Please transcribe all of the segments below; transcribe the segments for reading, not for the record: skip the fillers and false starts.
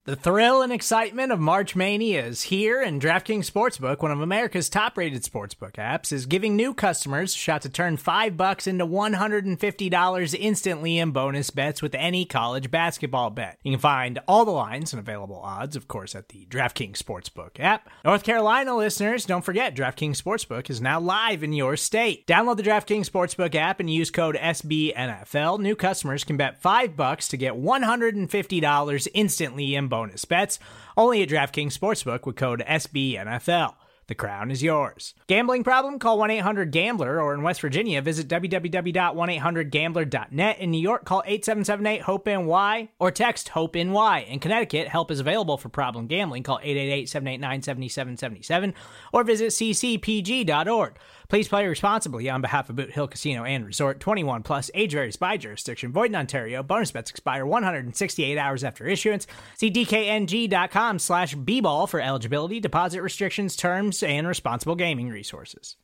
The thrill and excitement of March Mania is here, and DraftKings Sportsbook, one of America's top-rated sportsbook apps, is giving new customers a shot to turn $5 into $150 instantly in bonus bets with any college basketball bet. You can find all the lines and available odds, of course, at the DraftKings Sportsbook app. North Carolina listeners, don't forget, DraftKings Sportsbook is now live in your state. Download the DraftKings Sportsbook app and use code SBNFL. New customers can bet $5 to get $150 instantly in bonus bets, only at DraftKings Sportsbook with code SBNFL. The crown is yours. Gambling problem? Call 1-800-GAMBLER, or in West Virginia, visit www.1800gambler.net. In New York, call 877-8-HOPE-NY or text HOPE-NY. In Connecticut, help is available for problem gambling. Call 888-789-7777 or visit ccpg.org. Please play responsibly on behalf of Boot Hill Casino and Resort. 21 plus, age varies by jurisdiction. Void in Ontario. Bonus bets expire 168 hours after issuance. See dkng.com/bball for eligibility, deposit restrictions, terms, and responsible gaming resources.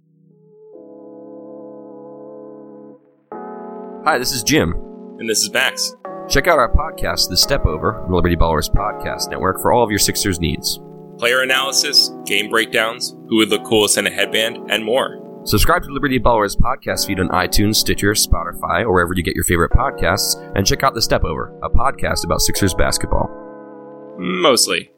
Hi, this is Jim. And this is Max. Check out our podcast, The Step Over, the Liberty Ballers Podcast Network, for all of your Sixers needs. Player analysis, game breakdowns, who would look coolest in a headband, and more. Subscribe to Liberty Ballers podcast feed on iTunes, Stitcher, Spotify, or wherever you get your favorite podcasts, and check out The Step Over, a podcast about Sixers basketball. Mostly.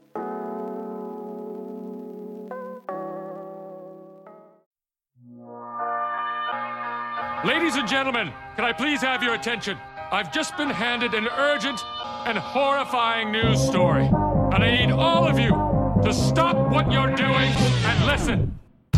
Ladies and gentlemen, can I please have your attention? I've just been handed an urgent and horrifying news story, and I need all of you to stop what you're doing and listen.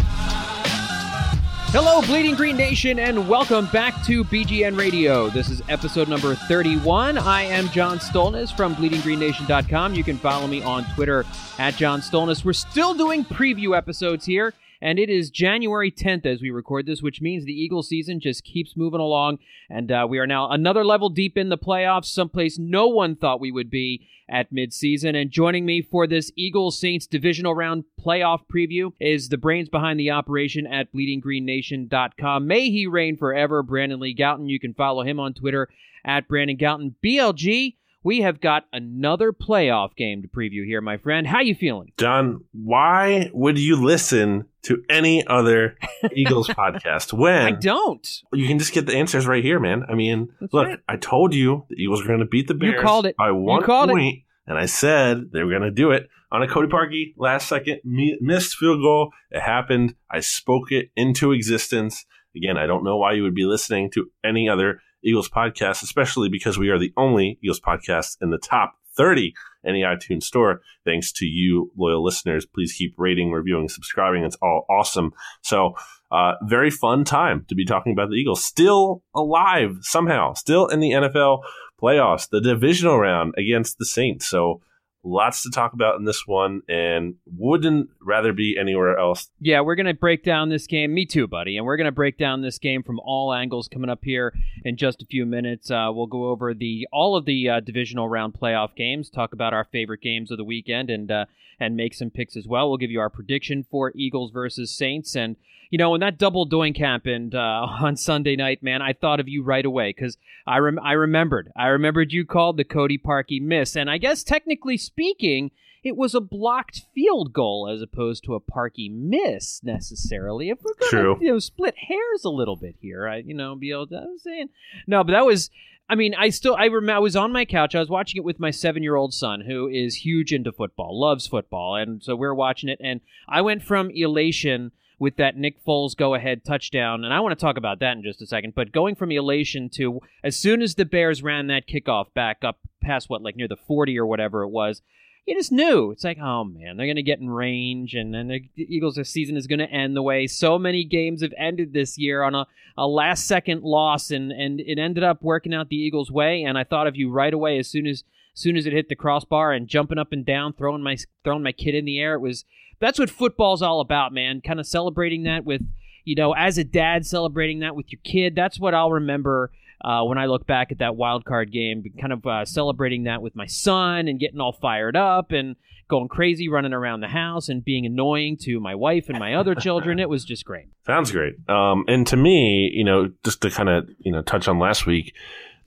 Hello, Bleeding Green Nation, and welcome back to BGN Radio. This is episode number 31. I am John Stolnis from BleedingGreenNation.com. You can follow me on Twitter at John Stolnis. We're still doing preview episodes here, and it is January 10th as we record this, which means the Eagles season just keeps moving along, and we are now another level deep in the playoffs, someplace no one thought we would be at midseason. And joining me for this Eagles-Saints divisional round playoff preview is the brains behind the operation at BleedingGreenNation.com. May he reign forever, Brandon Lee Gouton. You can follow him on Twitter at Brandon Gouton. BLG, we have got another playoff game to preview here, my friend. How you feeling? John, why would you listen to any other Eagles podcast when I don't? You can just get the answers right here, man. I mean, That's look, right. I told you the Eagles were going to beat the Bears You called it. by one You called point, and I said they were going to do it on a Cody Parkey last-second missed field goal. It happened. I spoke it into existence. Again, I don't know why you would be listening to any other Eagles podcast, especially because we are the only Eagles podcast in the top 30 in the iTunes store. Thanks to you, loyal listeners. Please keep rating, reviewing, subscribing. It's all awesome. So, very fun time to be talking about the Eagles. Still alive somehow, still in the NFL playoffs, the divisional round against the Saints. So, lots to talk about in this one, and wouldn't rather be anywhere else. Yeah, we're going to break down this game. Me too, buddy. And we're going to break down this game from all angles coming up here in just a few minutes. We'll go over all of the divisional round playoff games, talk about our favorite games of the weekend, and make some picks as well. We'll give you our prediction for Eagles versus Saints. And, you know, when that double doink happened on Sunday night, man, I thought of you right away because I remembered you called the Cody Parkey miss. And I guess technically speaking, it was a blocked field goal as opposed to a Parkey miss necessarily. If we're going to split hairs a little bit here, I'm saying. No, but that was, I mean, I remember I was on my couch. I was watching it with my 7-year-old son, who is huge into football, loves football. And so we're watching it. And I went from elation with that Nick Foles go-ahead touchdown, and I want to talk about that in just a second, but going from elation to as soon as the Bears ran that kickoff back up past, near the 40 or whatever it was, you just knew. It's like, oh, man, they're going to get in range, and then the Eagles' season is going to end the way so many games have ended this year on a last-second loss, and it ended up working out the Eagles' way, and I thought of you right away as soon as it hit the crossbar and jumping up and down, throwing my kid in the air. That's what football's all about, man. Kind of celebrating that with, as a dad, celebrating that with your kid. That's what I'll remember when I look back at that wild card game, kind of celebrating that with my son and getting all fired up and going crazy, running around the house and being annoying to my wife and my other children. It was just great. Sounds great. And to me, just to kind of, touch on last week,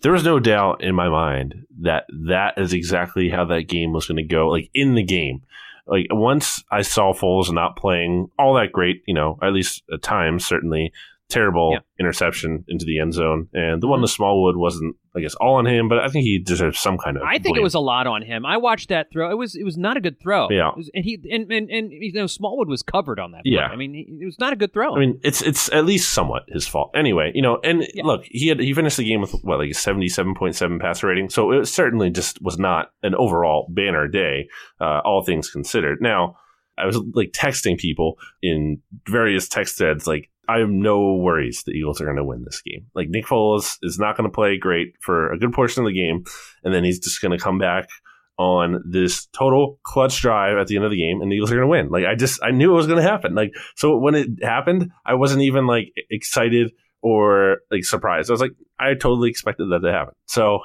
there was no doubt in my mind that is exactly how that game was going to go, like in the game. Like once I saw Foles not playing all that great, at least at times, certainly terrible interception into the end zone. And the one to Smallwood wasn't, I guess, all on him, but I think he deserves some kind of I think blame. it was a lot on him. I watched that throw. It was not a good throw. Yeah. And Smallwood was covered on that play. Yeah. I mean, it was not a good throw. I mean, it's at least somewhat his fault. Anyway, look, he finished the game with like a 77.7 passer rating, so it certainly just was not an overall banner day, all things considered. Now, I was like texting people in various text threads, like, I have no worries the Eagles are going to win this game. Like, Nick Foles is not going to play great for a good portion of the game, and then he's just going to come back on this total clutch drive at the end of the game, and the Eagles are going to win. Like, I knew it was going to happen. Like, so when it happened, I wasn't even like excited or like surprised. I was like, I totally expected that to happen. So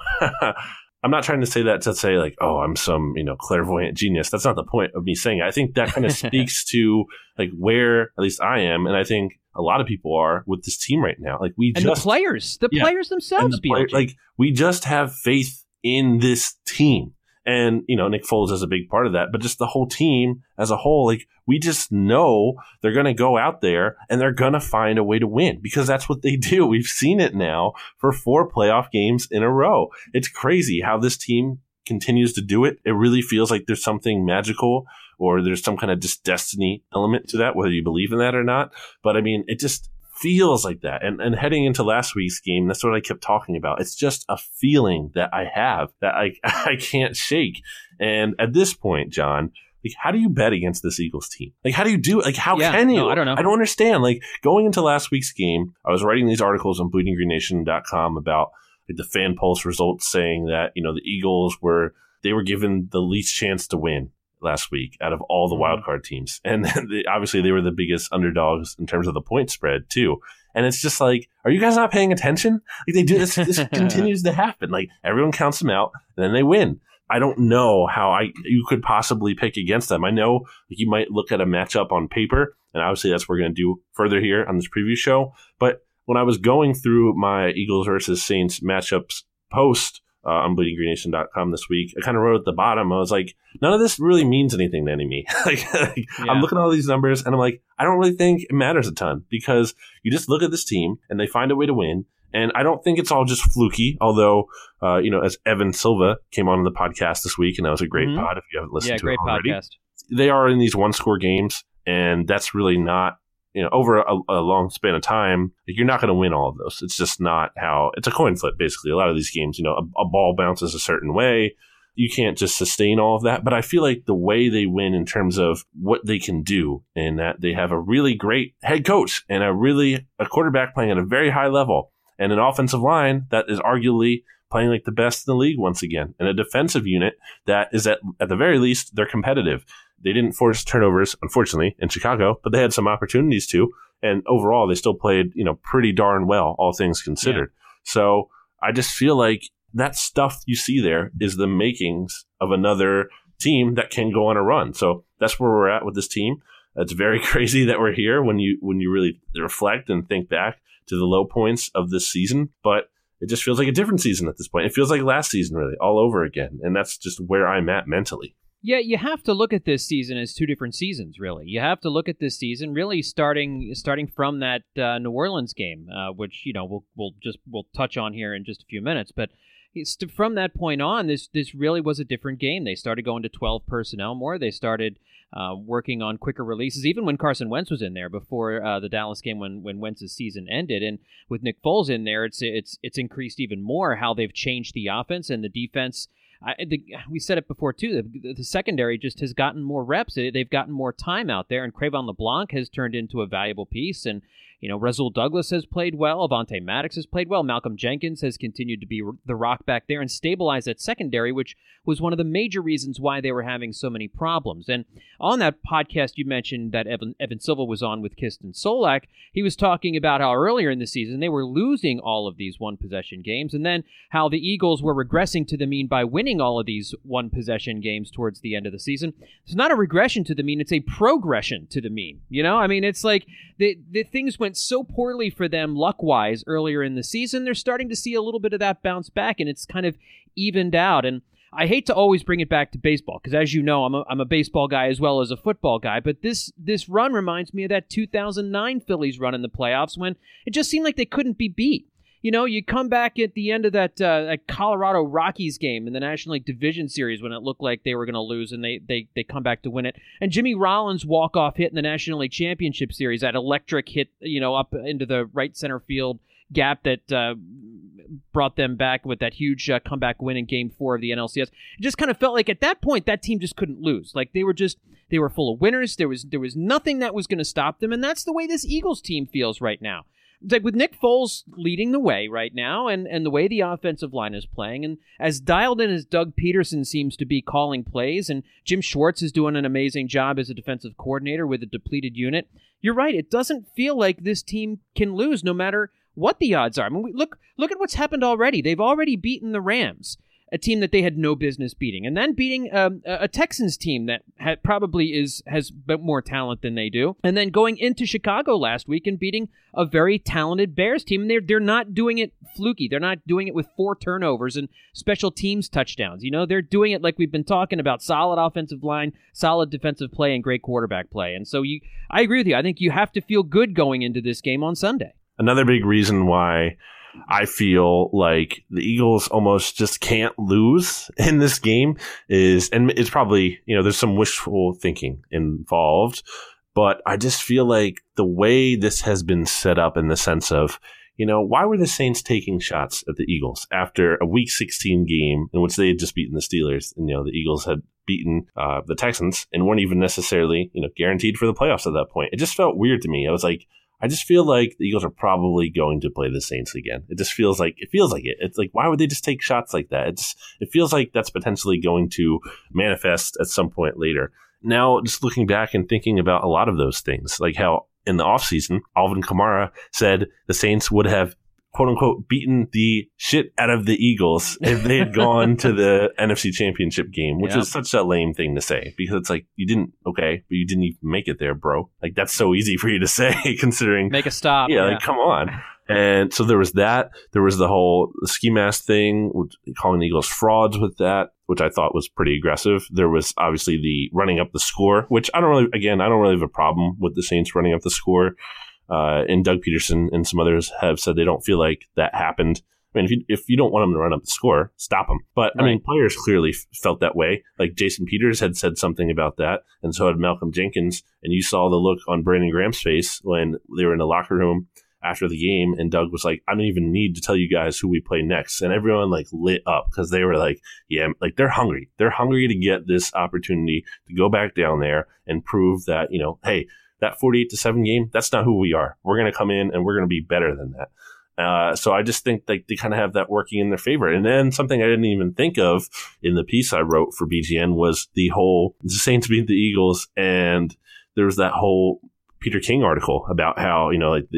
I'm not trying to say that to say like, oh, I'm some, clairvoyant genius. That's not the point of me saying it. I think that kind of speaks to like where at least I am, and I think a lot of people are with this team right now. Like the players themselves, like we just have faith in this team. And, Nick Foles is a big part of that, but just the whole team as a whole, like we just know they're going to go out there and they're going to find a way to win because that's what they do. We've seen it now for 4 playoff games in a row. It's crazy how this team continues to do it. It really feels like there's something magical or there's some kind of just destiny element to that, whether you believe in that or not. But I mean, it just feels like that. And heading into last week's game, that's what I kept talking about. It's just a feeling that I have that I can't shake. And at this point, John, like, how do you bet against this Eagles team? Like, how do you do it? Like, how can you? No, I don't know. I don't understand. Like, going into last week's game, I was writing these articles on bleedinggreennation.com about like, the fan pulse results saying that, the Eagles were given the least chance to win last week out of all the wildcard teams. And obviously they were the biggest underdogs in terms of the point spread too. And it's just like, are you guys not paying attention? Like they do this continues to happen. Like everyone counts them out and then they win. I don't know how you could possibly pick against them. I know like, you might look at a matchup on paper, and obviously that's what we're going to do further here on this preview show. But when I was going through my Eagles versus Saints matchups post on bleedinggreennation.com this week, I kind of wrote at the bottom, I was like, none of this really means anything to me. I'm looking at all these numbers and I'm like, I don't really think it matters a ton because you just look at this team and they find a way to win. And I don't think it's all just fluky, although, as Evan Silva came on the podcast this week, and that was a great pod if you haven't listened to it already. Podcast. They are in these one-score games, and that's really not, over a long span of time, you're not going to win all of those. It's just not how – it's a coin flip, basically. A lot of these games, a ball bounces a certain way. You can't just sustain all of that. But I feel like the way they win in terms of what they can do and that they have a really great head coach and a quarterback playing at a very high level and an offensive line that is arguably playing like the best in the league once again, and a defensive unit that is at the very least, they're competitive. They didn't force turnovers, unfortunately, in Chicago, but they had some opportunities to. And overall, they still played, pretty darn well, all things considered. Yeah. So I just feel like that stuff you see there is the makings of another team that can go on a run. So that's where we're at with this team. It's very crazy that we're here when you really reflect and think back to the low points of this season, but it just feels like a different season at this point. It feels like last season, really, all over again, and that's just where I'm at mentally. Yeah, you have to look at this season as 2 different seasons, really. You have to look at this season really starting from that New Orleans game, which we'll touch on here in just a few minutes, but from that point on, this really was a different game. They started going to 12 personnel more. They started working on quicker releases, even when Carson Wentz was in there before the Dallas game when Wentz's season ended. And with Nick Foles in there, it's increased even more how they've changed the offense and the defense. We said it before, too. The secondary just has gotten more reps. They've gotten more time out there, and Cre'Von LeBlanc has turned into a valuable piece. And, Rasul Douglas has played well. Avonte Maddox has played well. Malcolm Jenkins has continued to be the rock back there and stabilize that secondary, which was one of the major reasons why they were having so many problems. And on that podcast, you mentioned that Evan Silva was on with Kiston Solak. He was talking about how earlier in the season they were losing all of these one-possession games, and then how the Eagles were regressing to the mean by winning all of these one-possession games towards the end of the season. It's not a regression to the mean, it's a progression to the mean. It's like the things went so poorly for them luck-wise earlier in the season, they're starting to see a little bit of that bounce back, and it's kind of evened out. And I hate to always bring it back to baseball, because as you know, I'm a baseball guy as well as a football guy, but this run reminds me of that 2009 Phillies run in the playoffs when it just seemed like they couldn't be beat. You know, you come back at the end of that Colorado Rockies game in the National League Division Series when it looked like they were going to lose, and they come back to win it. And Jimmy Rollins' walk-off hit in the National League Championship Series, that electric hit, up into the right center field gap that brought them back with that huge comeback win in Game 4 of the NLCS. It just kind of felt like at that point that team just couldn't lose. Like they were full of winners. There was nothing that was going to stop them, and that's the way this Eagles team feels right now. It's like with Nick Foles leading the way right now and the way the offensive line is playing, and as dialed in as Doug Peterson seems to be calling plays, and Jim Schwartz is doing an amazing job as a defensive coordinator with a depleted unit, you're right. It doesn't feel like this team can lose no matter what the odds are. I mean, look at what's happened already. They've already beaten the Rams, a team that they had no business beating, and then beating a Texans team that probably has more talent than they do, and then going into Chicago last week and beating a very talented Bears team. And they're not doing it fluky. They're not doing it with 4 turnovers and special teams touchdowns. They're doing it like we've been talking about: solid offensive line, solid defensive play, and great quarterback play. And so I agree with you. I think you have to feel good going into this game on Sunday. Another big reason why I feel like the Eagles almost just can't lose in this game is, and it's probably, there's some wishful thinking involved, but I just feel like the way this has been set up in the sense of, why were the Saints taking shots at the Eagles after a Week 16 game in which they had just beaten the Steelers, and, the Eagles had beaten the Texans and weren't even necessarily, guaranteed for the playoffs at that point. It just felt weird to me. I was like, I just feel like the Eagles are probably going to play the Saints again. It just feels like it. It's like, why would they just take shots like that? It feels like that's potentially going to manifest at some point later. Now, just looking back and thinking about a lot of those things, like how in the offseason, Alvin Kamara said the Saints would have, quote unquote, beaten the shit out of the Eagles if they had gone to the NFC Championship game, which is such a lame thing to say, because it's like, you didn't, okay, but you didn't even make it there, bro. Like, that's so easy for you to say, considering. Make a stop. Yeah, like, come on. And so there was that. There was the whole ski mask thing, calling the Eagles frauds with that, which I thought was pretty aggressive. There was obviously the running up the score, which I don't really have a problem with the Saints running up the score. And Doug Peterson and some others have said they don't feel like that happened. I mean, if you don't want them to run up the score, stop them. But, right. I mean, players clearly felt that way. Like Jason Peters had said something about that, and so had Malcolm Jenkins. And you saw the look on Brandon Graham's face when they were in the locker room after the game, and Doug was like, I don't even need to tell you guys who we play next. And everyone, like, lit up because they were like, yeah, like, they're hungry. They're hungry to get this opportunity to go back down there and prove that, hey, that 48-7 game, that's not who we are. We're going to come in and we're going to be better than that. So I just think like they kind of have that working in their favor. And then something I didn't even think of in the piece I wrote for BGN was the Saints beat the Eagles, and there was that whole Peter King article about how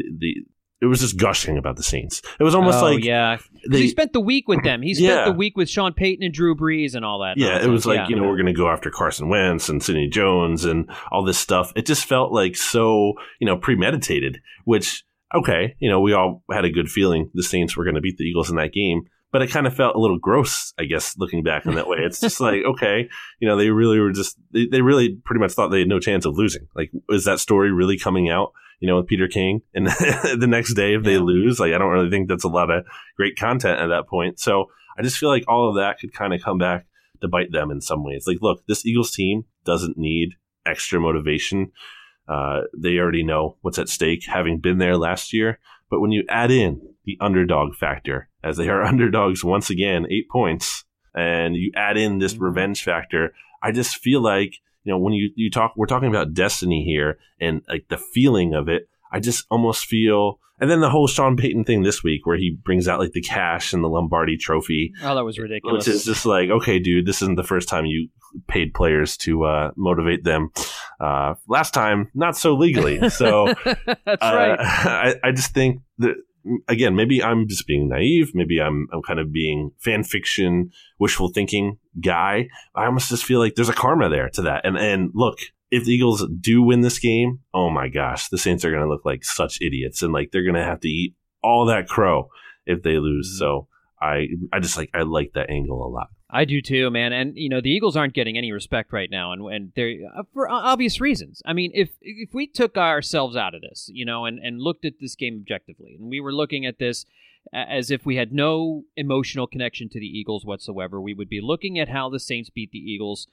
it was just gushing about the Saints. It was almost he spent the week with them. He spent the week with Sean Payton and Drew Brees and all that. Yeah, nonsense. It was like, we're going to go after Carson Wentz and Sidney Jones and all this stuff. It just felt like so, premeditated, which, okay, we all had a good feeling the Saints were going to beat the Eagles in that game. But it kind of felt a little gross, I guess, looking back in that way. It's just like, okay, they really were they really pretty much thought they had no chance of losing. Like, is that story really coming out, with Peter King? And the next day, if they lose, like, I don't really think that's a lot of great content at that point. So I just feel like all of that could kind of come back to bite them in some ways. Like, look, this Eagles team doesn't need extra motivation. They already know what's at stake, having been there last year. But when you add in the underdog factor, as they are underdogs once again, 8 points, and you add in this revenge factor, I just feel like, when we're talking about destiny here and like the feeling of it, I just almost feel, and then the whole Sean Payton thing this week where he brings out like the cash and the Lombardi trophy. Oh, that was ridiculous. Which is just like, okay, dude, this isn't the first time you paid players to motivate them. Last time, not so legally. So that's right. I just think that, again, maybe I'm just being naive. Maybe I'm kind of being fan fiction, wishful thinking guy. I almost just feel like there's a karma there to that. And look, if the Eagles do win this game, oh my gosh, the Saints are going to look like such idiots, and like they're going to have to eat all that crow if they lose. So I like that angle a lot. I do too, man. And the Eagles aren't getting any respect right now, and they're for obvious reasons. I mean, if we took ourselves out of this, and looked at this game objectively, and we were looking at this as if we had no emotional connection to the Eagles whatsoever, we would be looking at how the Saints beat the Eagles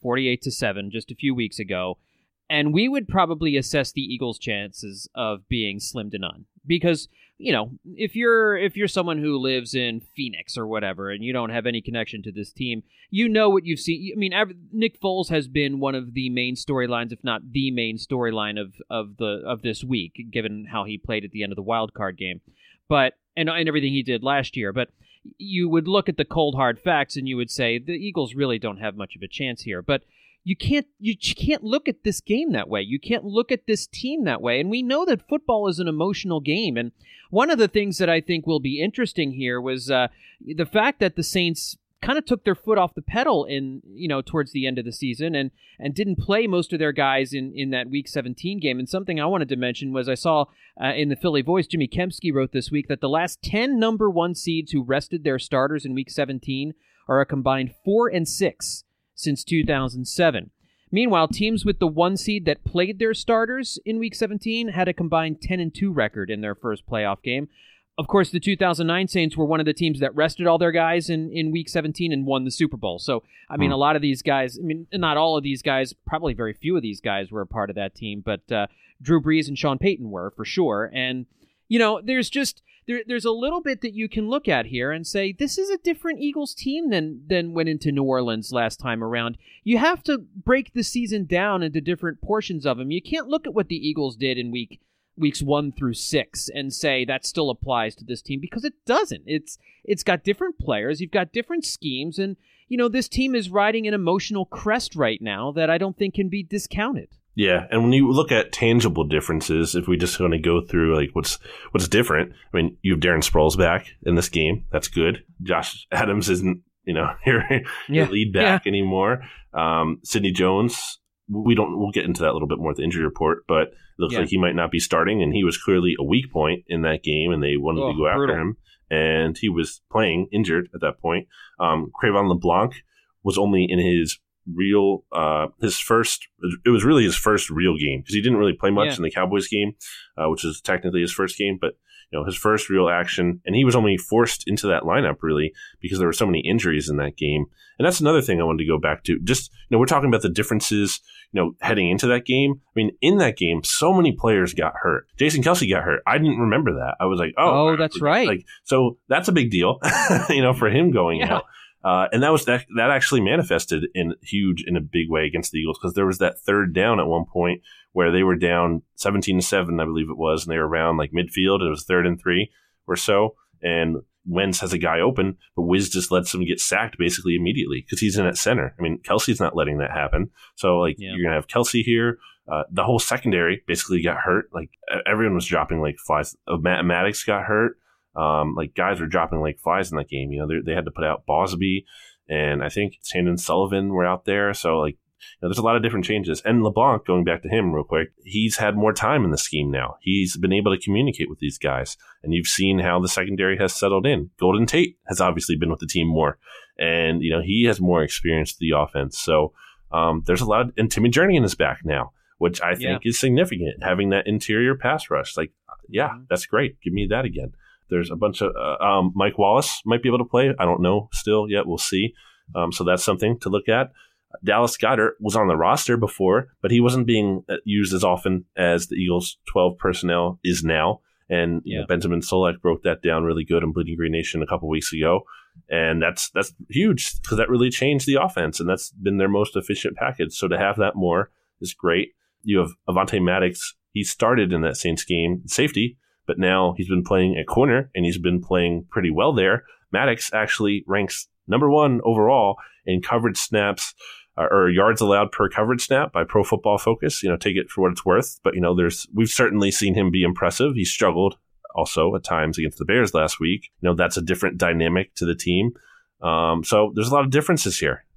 48-7 just a few weeks ago, and we would probably assess the Eagles' chances of being slim to none. Because, if you're someone who lives in Phoenix or whatever, and you don't have any connection to this team, what you've seen. I mean, Nick Foles has been one of the main storylines, if not the main storyline of this week, given how he played at the end of the wild card game, and everything he did last year. But you would look at the cold hard facts, and you would say the Eagles really don't have much of a chance here. But you can't look at this game that way. You can't look at this team that way. And we know that football is an emotional game. And one of the things that I think will be interesting here was the fact that the Saints kind of took their foot off the pedal towards the end of the season and didn't play most of their guys in that Week 17 game. And something I wanted to mention was I saw in the Philly Voice, Jimmy Kempski wrote this week that the last 10 number 1 seeds who rested their starters in Week 17 are a combined 4-6 since 2007. Meanwhile, teams with the 1 seed that played their starters in Week 17 had a combined 10-2 record in their first playoff game. Of course, the 2009 Saints were one of the teams that rested all their guys in Week 17 and won the Super Bowl. So, I mean, a lot of these guys, not all of these guys, probably very few of these guys were a part of that team, but Drew Brees and Sean Payton were, for sure. And, there's just... There's a little bit that you can look at here and say, this is a different Eagles team than went into New Orleans last time around. You have to break the season down into different portions of them. You can't look at what the Eagles did in weeks 1 through 6 and say that still applies to this team, because it doesn't. It's got different players. You've got different schemes. And, this team is riding an emotional crest right now that I don't think can be discounted. Yeah, and when you look at tangible differences, if we just want to go through like what's different, I mean, you have Darren Sproles back in this game. That's good. Josh Adams isn't, your lead back anymore. Sidney Jones, we'll get into that a little bit more at the injury report, but it looks like he might not be starting, and he was clearly a weak point in that game, and they wanted to go after him, and he was playing injured at that point. Cre'Von LeBlanc was only in his his first real game, because he didn't really play much in the Cowboys game, which is technically his first game, but his first real action, and he was only forced into that lineup really because there were so many injuries in that game. And that's another thing I wanted to go back to. Just we're talking about the differences heading into that game. I mean, in that game, so many players got hurt. Jason Kelce got hurt. I didn't remember that. I was like, oh that's right. So that's a big deal, for him going out. And that actually manifested in a big way against the Eagles, because there was that third down at one point where they were down 17-7, I believe it was, and they were around like midfield. It was 3rd and 3 or so, and Wentz has a guy open, but Wiz just lets him get sacked basically immediately because he's in at center. I mean, Kelce's not letting that happen. So you're gonna have Kelce here. The whole secondary basically got hurt. Like everyone was dropping like flies. Maddox got hurt. Guys were dropping like flies in that game. They had to put out Bosby, and I think Sandon Sullivan were out there. So there's a lot of different changes. And LeBlanc, going back to him real quick, he's had more time in the scheme now. He's been able to communicate with these guys, and you've seen how the secondary has settled in. Golden Tate has obviously been with the team more, and he has more experience to the offense. So there's a lot of, and Timmy Jernigan is back now, which I think is significant. Having that interior pass rush, that's great. Give me that again. There's a bunch of Mike Wallace might be able to play. I don't know still yet. We'll see. So that's something to look at. Dallas Goedert was on the roster before, but he wasn't being used as often as the Eagles' 12 personnel is now. And Benjamin Solak broke that down really good on Bleeding Green Nation a couple weeks ago. And that's huge, because that really changed the offense, and that's been their most efficient package. So to have that more is great. You have Avonte Maddox. He started in that Saints game safety, but now he's been playing at corner, and he's been playing pretty well there. Maddox actually ranks number 1 overall in coverage snaps or yards allowed per coverage snap by Pro Football Focus. Take it for what it's worth. But, we've certainly seen him be impressive. He struggled also at times against the Bears last week. That's a different dynamic to the team. So there's a lot of differences here.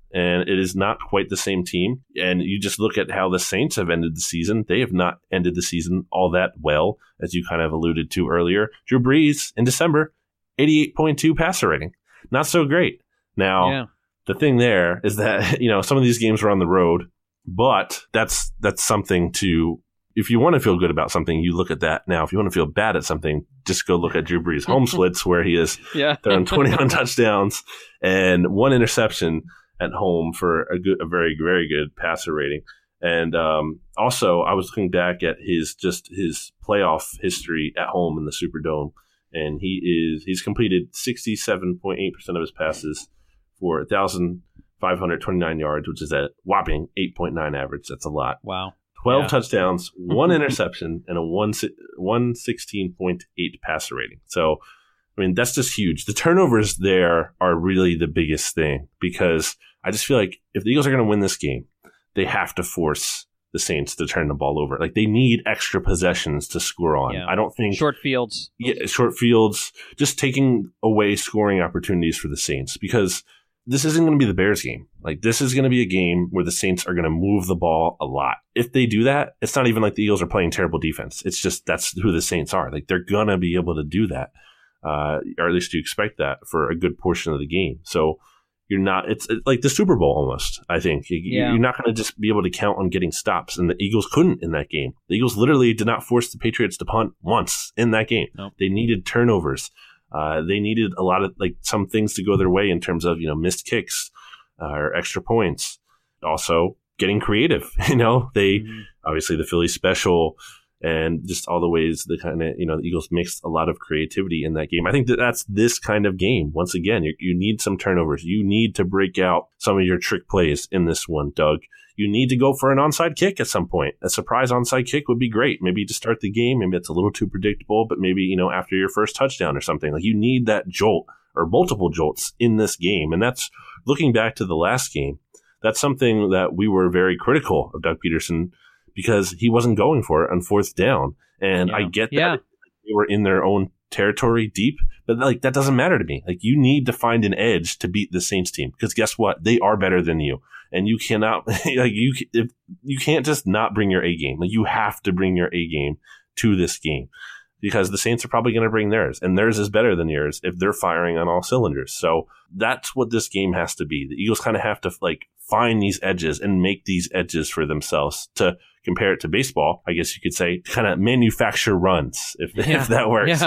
and it is not quite the same team. And you just look at how the Saints have ended the season. They have not ended the season all that well, as you kind of alluded to earlier. Drew Brees in December, 88.2 passer rating. Not so great. Now, The thing there is that, some of these games are on the road, but that's something to, if you want to feel good about something, you look at that. Now, if you want to feel bad at something, just go look at Drew Brees' home splits, where he has thrown 21 touchdowns and 1 interception at home for a very, very good passer rating. And also, I was looking back at his playoff history at home in the Superdome, and he's completed 67.8% of his passes for 1,529 yards, which is a whopping 8.9 average. That's a lot. Wow. 12 touchdowns, 1 interception, and a 116.8 passer rating. So, that's just huge. The turnovers there are really the biggest thing, because I just feel like if the Eagles are going to win this game, they have to force the Saints to turn the ball over. Like, they need extra possessions to score on. I don't think short fields. Yeah, short fields, just taking away scoring opportunities for the Saints, because this isn't going to be the Bears game. Like, this is going to be a game where the Saints are going to move the ball a lot. If they do that, it's not even like the Eagles are playing terrible defense. It's just that's who the Saints are. Like, they're going to be able to do that, or at least you expect that for a good portion of the game. So you're not. It's like the Super Bowl almost. I think you're not going to just be able to count on getting stops, and the Eagles couldn't in that game. The Eagles literally did not force the Patriots to punt once in that game. Nope. They needed turnovers. They needed a lot of some things to go their way in terms of missed kicks or extra points. Also getting creative. They obviously the Philly special and just all the ways the kind of the Eagles mixed a lot of creativity in that game. I think that's this kind of game. Once again, you need some turnovers. You need to break out some of your trick plays in this one, Doug. You need to go for an onside kick at some point. A surprise onside kick would be great. Maybe to start the game. Maybe it's a little too predictable, but maybe, after your first touchdown or something. Like, you need that jolt or multiple jolts in this game. And that's, looking back to the last game, that's something that we were very critical of Doug Peterson, because he wasn't going for it on fourth down. And I get that they were in their own territory deep, but that doesn't matter to me. Like, you need to find an edge to beat the Saints team, because guess what? They are better than you. And you cannot, you can't just not bring your A game. Like, you have to bring your A game to this game, because the Saints are probably going to bring theirs, and theirs is better than yours if they're firing on all cylinders. So that's what this game has to be. The Eagles kind of have to find these edges and make these edges for themselves. To compare it to baseball, I guess you could say, kind of manufacture runs, if that works.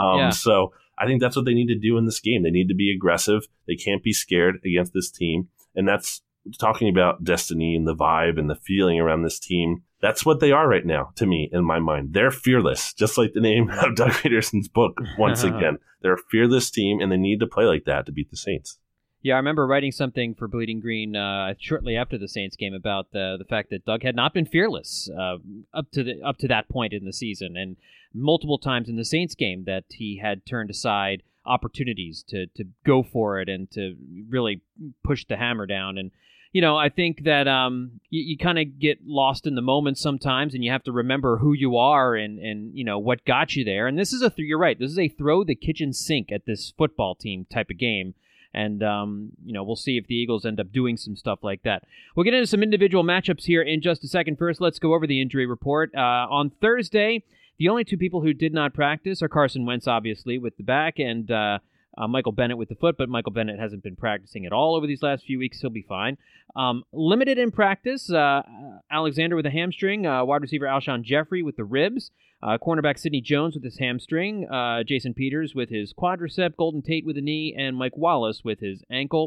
So I think that's what they need to do in this game. They need to be aggressive. They can't be scared against this team, and that's talking about destiny and the vibe and the feeling around this team. That's what they are right now, to me, in my mind. They're fearless, just like the name of Doug Peterson's book, once again. They're a fearless team, and they need to play like that to beat the Saints. Yeah, I remember writing something for Bleeding Green shortly after the Saints game about the fact that Doug had not been fearless up to that point in the season, and multiple times in the Saints game that he had turned aside opportunities to go for it and to really push the hammer down. And I think that you kind of get lost in the moment sometimes, and you have to remember who you are and what got you there. And this is you're right. This is a throw the kitchen sink at this football team type of game. And, we'll see if the Eagles end up doing some stuff like that. We'll get into some individual matchups here in just a second. First, let's go over the injury report. On Thursday, the only two people who did not practice are Carson Wentz, obviously, with the back, and Michael Bennett with the foot, but Michael Bennett hasn't been practicing at all over these last few weeks. He'll be fine. Limited in practice, Alexander with a hamstring, wide receiver Alshon Jeffrey with the ribs, cornerback Sidney Jones with his hamstring, Jason Peters with his quadricep, Golden Tate with a knee, and Mike Wallace with his ankle.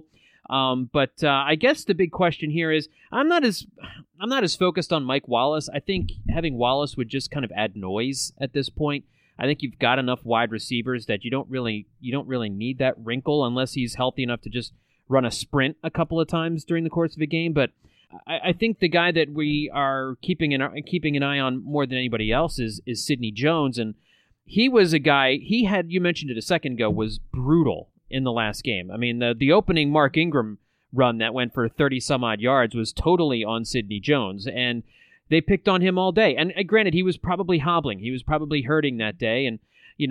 But I guess the big question here is I'm not as focused on Mike Wallace. I think having Wallace would just kind of add noise at this point. I think you've got enough wide receivers that you don't really need that wrinkle unless he's healthy enough to just run a sprint a couple of times during the course of a game. But I think the guy that we are keeping an eye on more than anybody else is Sidney Jones, and he was a guy you mentioned it a second ago, was brutal in the last game. I mean, the opening Mark Ingram run that went for 30 some odd yards was totally on Sidney Jones, and they picked on him all day. And granted, he was probably hobbling. He was probably hurting that day. And,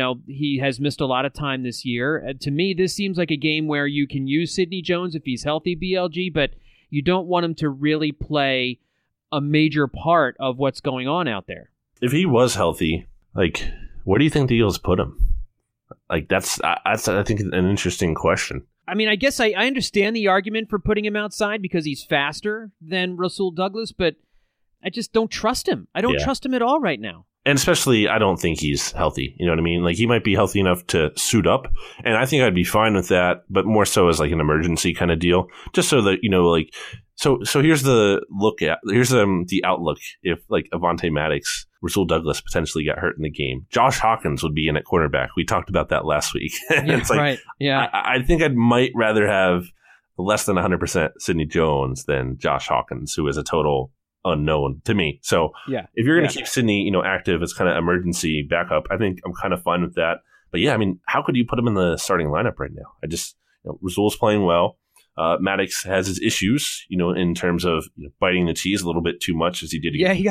he has missed a lot of time this year. To me, this seems like a game where you can use Sidney Jones if he's healthy, BLG. But you don't want him to really play a major part of what's going on out there. If he was healthy, like, where do you think the Eagles put him? Like, that's I think, an interesting question. I mean, I guess I understand the argument for putting him outside because he's faster than Rasul Douglas, but I just don't trust him. I don't trust him at all right now. And especially, I don't think he's healthy. You know what I mean? Like, he might be healthy enough to suit up, and I think I'd be fine with that, but more so as like an emergency kind of deal, just so that, you know, like, so here's the outlook if like Avonte Maddox, Rasul Douglas potentially got hurt in the game. Josh Hawkins would be in at cornerback. We talked about that last week. It's like, right. Yeah. I think I might rather have less than 100% Sidney Jones than Josh Hawkins, who is a total unknown to me. So if you're going to keep Sidney, you know, active as kind of emergency backup, I think I'm kind of fine with that. But yeah, I mean, how could you put him in the starting lineup right now? I just, you know, Rasul's playing well. Maddox has his issues, you know, in terms of, you know, biting the cheese a little bit too much as he did. Yeah, he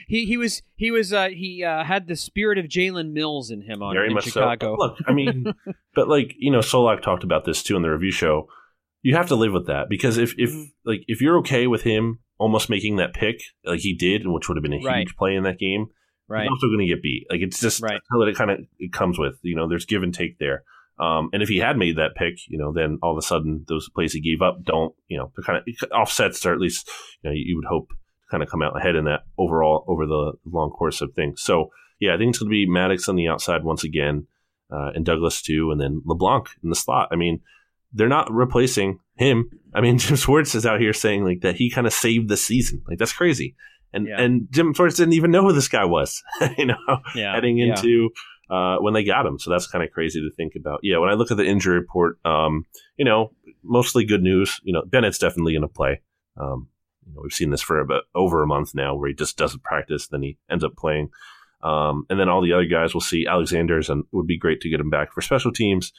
had the spirit of Jalen Mills in him in Chicago. So. Look, I mean, but like, you know, Solak talked about this too in the review show. You have to live with that because if you're okay with him almost making that pick like he did, which would have been a huge play in that game, he's also going to get beat. Like, it's just how it comes with, you know, there's give and take there. And if he had made that pick, you know, then all of a sudden those plays he gave up don't, you know, they're kind of offsets, or at least, you know, you would hope to kind of come out ahead in that overall over the long course of things. So yeah, I think it's going to be Maddox on the outside once again, and Douglas too, and then LeBlanc in the slot. I mean, they're not replacing him. I mean, Jim Schwartz is out here saying like that he kind of saved the season. Like, that's crazy. And Jim Schwartz didn't even know who this guy was, you know, heading into when they got him. So that's kind of crazy to think about. Yeah, when I look at the injury report, you know, mostly good news. You know, Bennett's definitely going to play. You know, we've seen this for about over a month now, where he just doesn't practice, then he ends up playing. And then all the other guys, we'll see. Alexander's, and it would be great to get him back for special teams.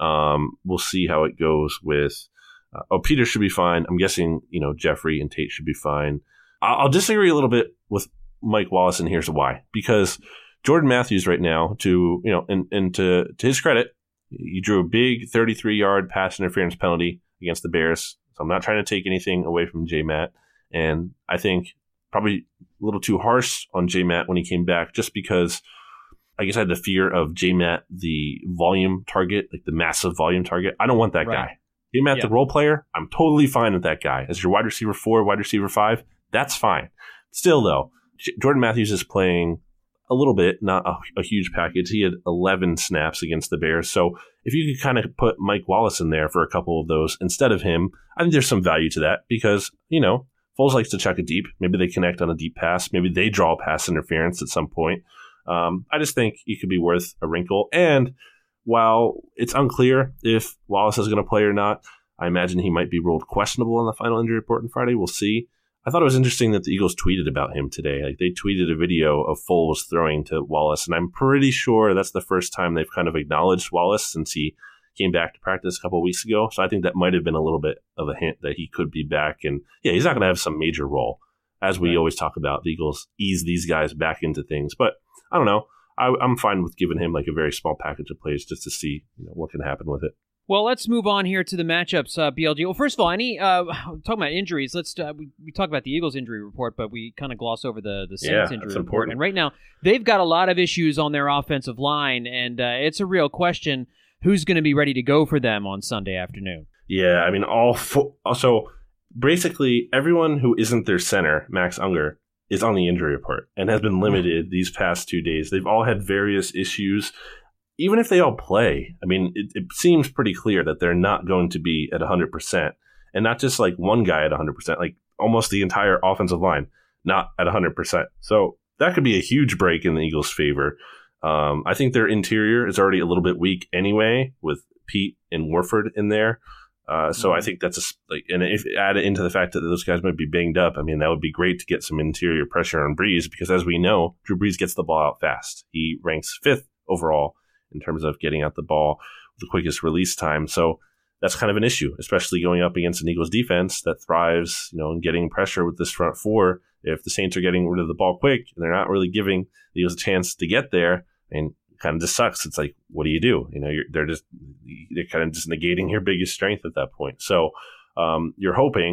We'll see how it goes with. Peter should be fine. I'm guessing, you know, Jeffrey and Tate should be fine. I'll disagree a little bit with Mike Wallace, and here's why. Because Jordan Matthews right now, to, you know, and to his credit, he drew a big 33-yard pass interference penalty against the Bears. So I'm not trying to take anything away from J-Matt. And I think probably a little too harsh on J-Matt when he came back, just because I guess I had the fear of J-Matt, the volume target, like the massive volume target. I don't want that guy. J-Matt, the role player, I'm totally fine with that guy. As your wide receiver 4, wide receiver 5, that's fine. Still, though, Jordan Matthews is playing a little bit, not a huge package. He had 11 snaps against the Bears. So if you could kind of put Mike Wallace in there for a couple of those instead of him, I think there's some value to that because, you know, Foles likes to chuck it deep. Maybe they connect on a deep pass. Maybe they draw pass interference at some point. I just think it could be worth a wrinkle. And while it's unclear if Wallace is going to play or not, I imagine he might be ruled questionable on the final injury report on Friday. We'll see. I thought it was interesting that the Eagles tweeted about him today. Like, they tweeted a video of Foles throwing to Wallace, and I'm pretty sure that's the first time they've kind of acknowledged Wallace since he came back to practice a couple of weeks ago. So I think that might have been a little bit of a hint that he could be back. And yeah, he's not going to have some major role. As we always talk about, the Eagles ease these guys back into things. But I don't know. I'm fine with giving him like a very small package of plays just to see, you know, what can happen with it. Well, let's move on here to the matchups, BLG. Well, first of all, talking about injuries, let's we talk about the Eagles injury report, but we kind of gloss over the Saints injury report. Important. And right now, they've got a lot of issues on their offensive line, and it's a real question who's going to be ready to go for them on Sunday afternoon. Yeah, I mean, so basically everyone who isn't their center, Max Unger, is on the injury report and has been limited these past 2 days. They've all had various issues. Even if they all play, I mean, it seems pretty clear that they're not going to be at 100%. And not just like one guy at 100%, like almost the entire offensive line not at 100%. So that could be a huge break in the Eagles' favor. I think their interior is already a little bit weak anyway, with Pete and Warford in there. So I think that's and if add it into the fact that those guys might be banged up, I mean, that would be great to get some interior pressure on Brees, because as we know, Drew Brees gets the ball out fast. He ranks 5th overall in terms of getting out the ball with the quickest release time. So that's kind of an issue, especially going up against an Eagles defense that thrives, you know, in getting pressure with this front four. If the Saints are getting rid of the ball quick and they're not really giving the Eagles a chance to get there, and kind of just sucks. It's like, what do? You know, they're kind of just negating your biggest strength at that point. So you're hoping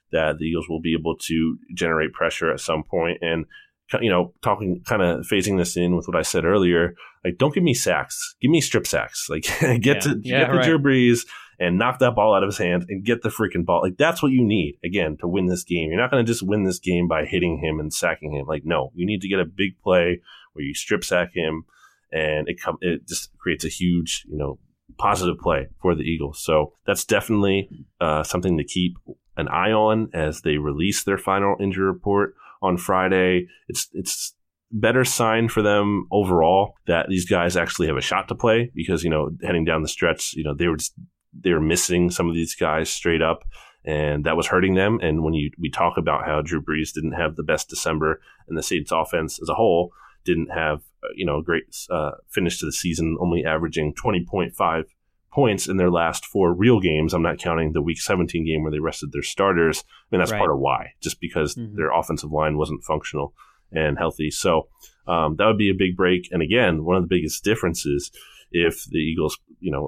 that the Eagles will be able to generate pressure at some point. And, talking, kind of phasing this in with what I said earlier, like, don't give me sacks. Give me strip sacks. Like, get to Drew Brees and knock that ball out of his hand and get the freaking ball. Like, that's what you need, again, to win this game. You're not going to just win this game by hitting him and sacking him. Like, no, you need to get a big play where you strip sack him, and it just creates a huge, positive play for the Eagles. So that's definitely something to keep an eye on as they release their final injury report on Friday. It's better sign for them overall that these guys actually have a shot to play, because, heading down the stretch, they were missing some of these guys straight up, and that was hurting them. And when we talk about how Drew Brees didn't have the best December, and the Saints offense as a whole didn't have a great finish to the season, only averaging 20.5 points in their last 4 real games. I'm not counting the Week 17 game where they rested their starters. I mean, that's part of why, just because their offensive line wasn't functional and healthy. So that would be a big break. And again, one of the biggest differences if the Eagles,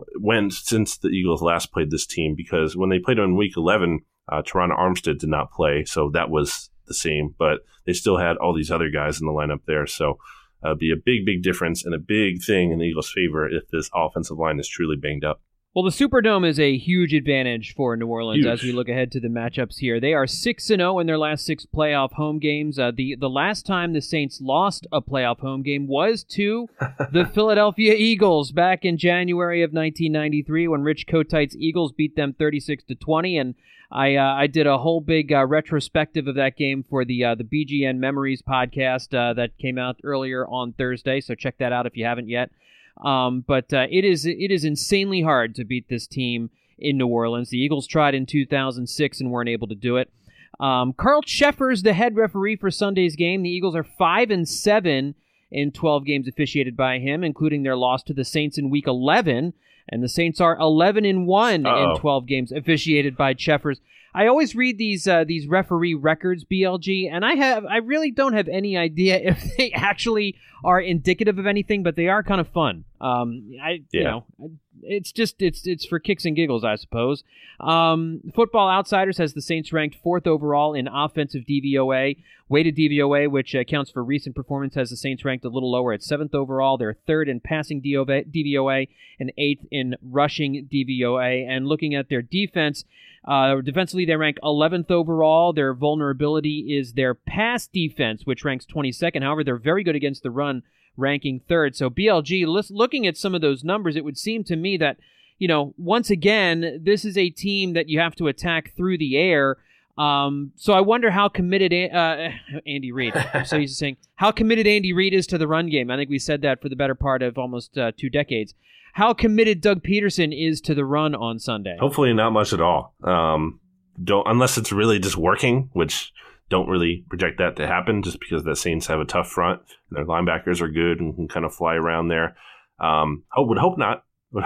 since the Eagles last played this team, because when they played on Week 11, Teron Armstead did not play, so that was the same, but they still had all these other guys in the lineup there. So be a big, big difference and a big thing in the Eagles' favor if this offensive line is truly banged up. Well, the Superdome is a huge advantage for New Orleans as we look ahead to the matchups here. They are 6-0 in their last 6 playoff home games. The last time the Saints lost a playoff home game was to the Philadelphia Eagles back in January of 1993 when Rich Kotite's Eagles beat them 36-20. And I did a whole big retrospective of that game for the BGN Memories podcast that came out earlier on Thursday. So check that out if you haven't yet. But it is insanely hard to beat this team in New Orleans. The Eagles tried in 2006 and weren't able to do it. Carl Sheffer's the head referee for Sunday's game. The Eagles are 5-7 in 12 games officiated by him, including their loss to the Saints in Week 11. And the Saints are 11-1 in 12 games officiated by Sheffers. I always read these referee records, BLG, and I really don't have any idea if they actually are indicative of anything, but they are kind of fun. It's for kicks and giggles, I suppose. Football Outsiders has the Saints ranked 4th overall in offensive DVOA. Weighted DVOA, which accounts for recent performance, has the Saints ranked a little lower at 7th overall. They're 3rd in passing DVOA and 8th in rushing DVOA. And looking at their defense, defensively they rank 11th overall. Their vulnerability is their pass defense, which ranks 22nd. However, they're very good against the run, ranking 3rd. So BLG, looking at some of those numbers, it would seem to me that, once again, this is a team that you have to attack through the air. So I wonder how committed Andy Reid. I'm so used to saying how committed Andy Reid is to the run game. I think we said that for the better part of almost 2 decades. How committed Doug Peterson is to the run on Sunday? Hopefully not much at all. Unless it's really just working, which don't really project that to happen just because the Saints have a tough front and their linebackers are good and can kind of fly around there. Would hope not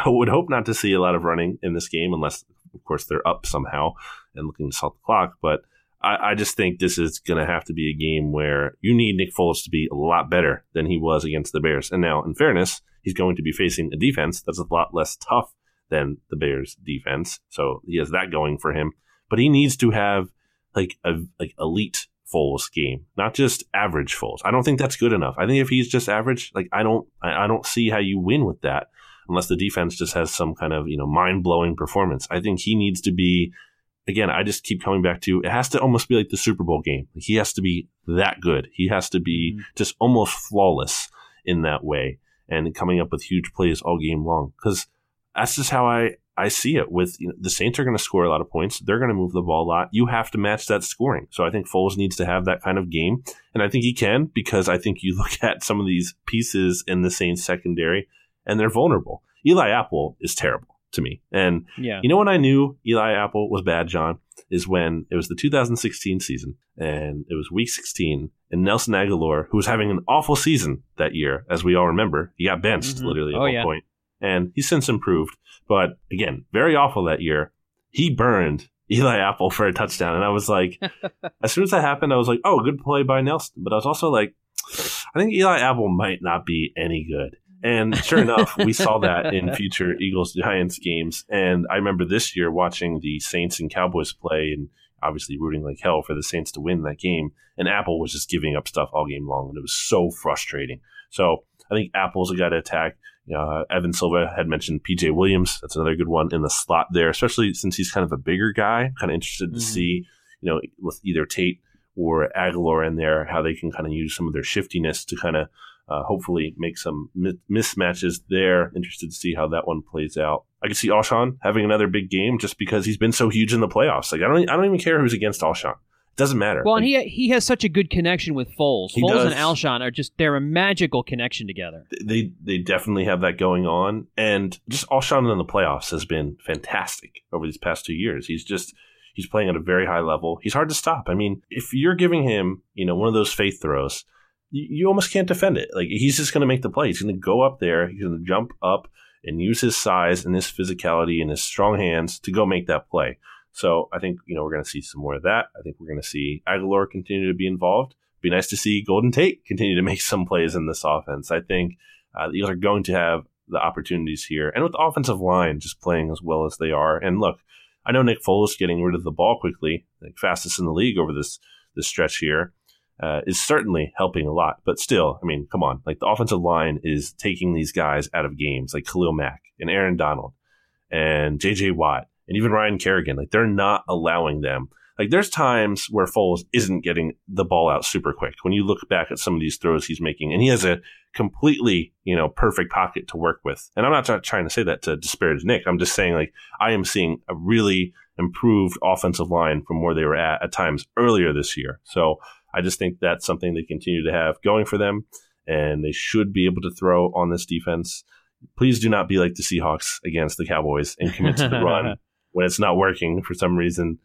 to see a lot of running in this game unless, of course, they're up somehow and looking to salt the clock. But I just think this is going to have to be a game where you need Nick Foles to be a lot better than he was against the Bears. And now, in fairness, he's going to be facing a defense that's a lot less tough than the Bears' defense. So he has that going for him. But he needs to have like elite Foles game, not just average Foles. I don't think that's good enough. I think if he's just average, I don't see how you win with that unless the defense just has some kind of mind-blowing performance. I think he needs to be, again, I just keep coming back to, it has to almost be like the Super Bowl game. He has to be that good. He has to be just almost flawless in that way and coming up with huge plays all game long, because that's just how I see it. With the Saints are going to score a lot of points. They're going to move the ball a lot. You have to match that scoring. So I think Foles needs to have that kind of game. And I think he can, because I think you look at some of these pieces in the Saints secondary and they're vulnerable. Eli Apple is terrible to me. And when I knew Eli Apple was bad, John, is when it was the 2016 season and it was week 16 and Nelson Aguilar, who was having an awful season that year, as we all remember, he got benched literally at one point. And he's since improved. But again, very awful that year. He burned Eli Apple for a touchdown. And I was like, as soon as that happened, I was like, oh, good play by Nelson. But I was also like, I think Eli Apple might not be any good. And sure enough, we saw that in future Eagles-Giants games. And I remember this year watching the Saints and Cowboys play. And obviously rooting like hell for the Saints to win that game. And Apple was just giving up stuff all game long, and it was so frustrating. So I think Apple's a guy to attack. Evan Silva had mentioned PJ Williams. That's another good one in the slot there, especially since he's kind of a bigger guy. Kind of interested to see, with either Tate or Aguilar in there, how they can kind of use some of their shiftiness to kind of hopefully make some mismatches there. Interested to see how that one plays out. I could see Alshon having another big game just because he's been so huge in the playoffs. Like I don't even care who's against Alshon. It doesn't matter. Well, and he has such a good connection with Foles. Foles does. and Alshon they're a magical connection together. They definitely have that going on. And just Alshon in the playoffs has been fantastic over these past 2 years. He's playing at a very high level. He's hard to stop. I mean, if you're giving him, one of those faith throws, you almost can't defend it. Like he's just going to make the play. He's going to go up there. He's going to jump up and use his size and his physicality and his strong hands to go make that play. So I think, we're going to see some more of that. I think we're going to see Aguilar continue to be involved. It'd be nice to see Golden Tate continue to make some plays in this offense. I think the Eagles are going to have the opportunities here. And with the offensive line just playing as well as they are. And look, I know Nick Foles getting rid of the ball quickly, like fastest in the league over this stretch here, is certainly helping a lot. But still, I mean, come on. Like the offensive line is taking these guys out of games like Khalil Mack and Aaron Donald and J.J. Watt. And even Ryan Kerrigan, like they're not allowing them. Like there's times where Foles isn't getting the ball out super quick. When you look back at some of these throws he's making, and he has a completely, perfect pocket to work with. And I'm not trying to say that to disparage Nick. I'm just saying like I am seeing a really improved offensive line from where they were at times earlier this year. So I just think that's something they continue to have going for them, and they should be able to throw on this defense. Please do not be like the Seahawks against the Cowboys and commit to the run when it's not working for some reason.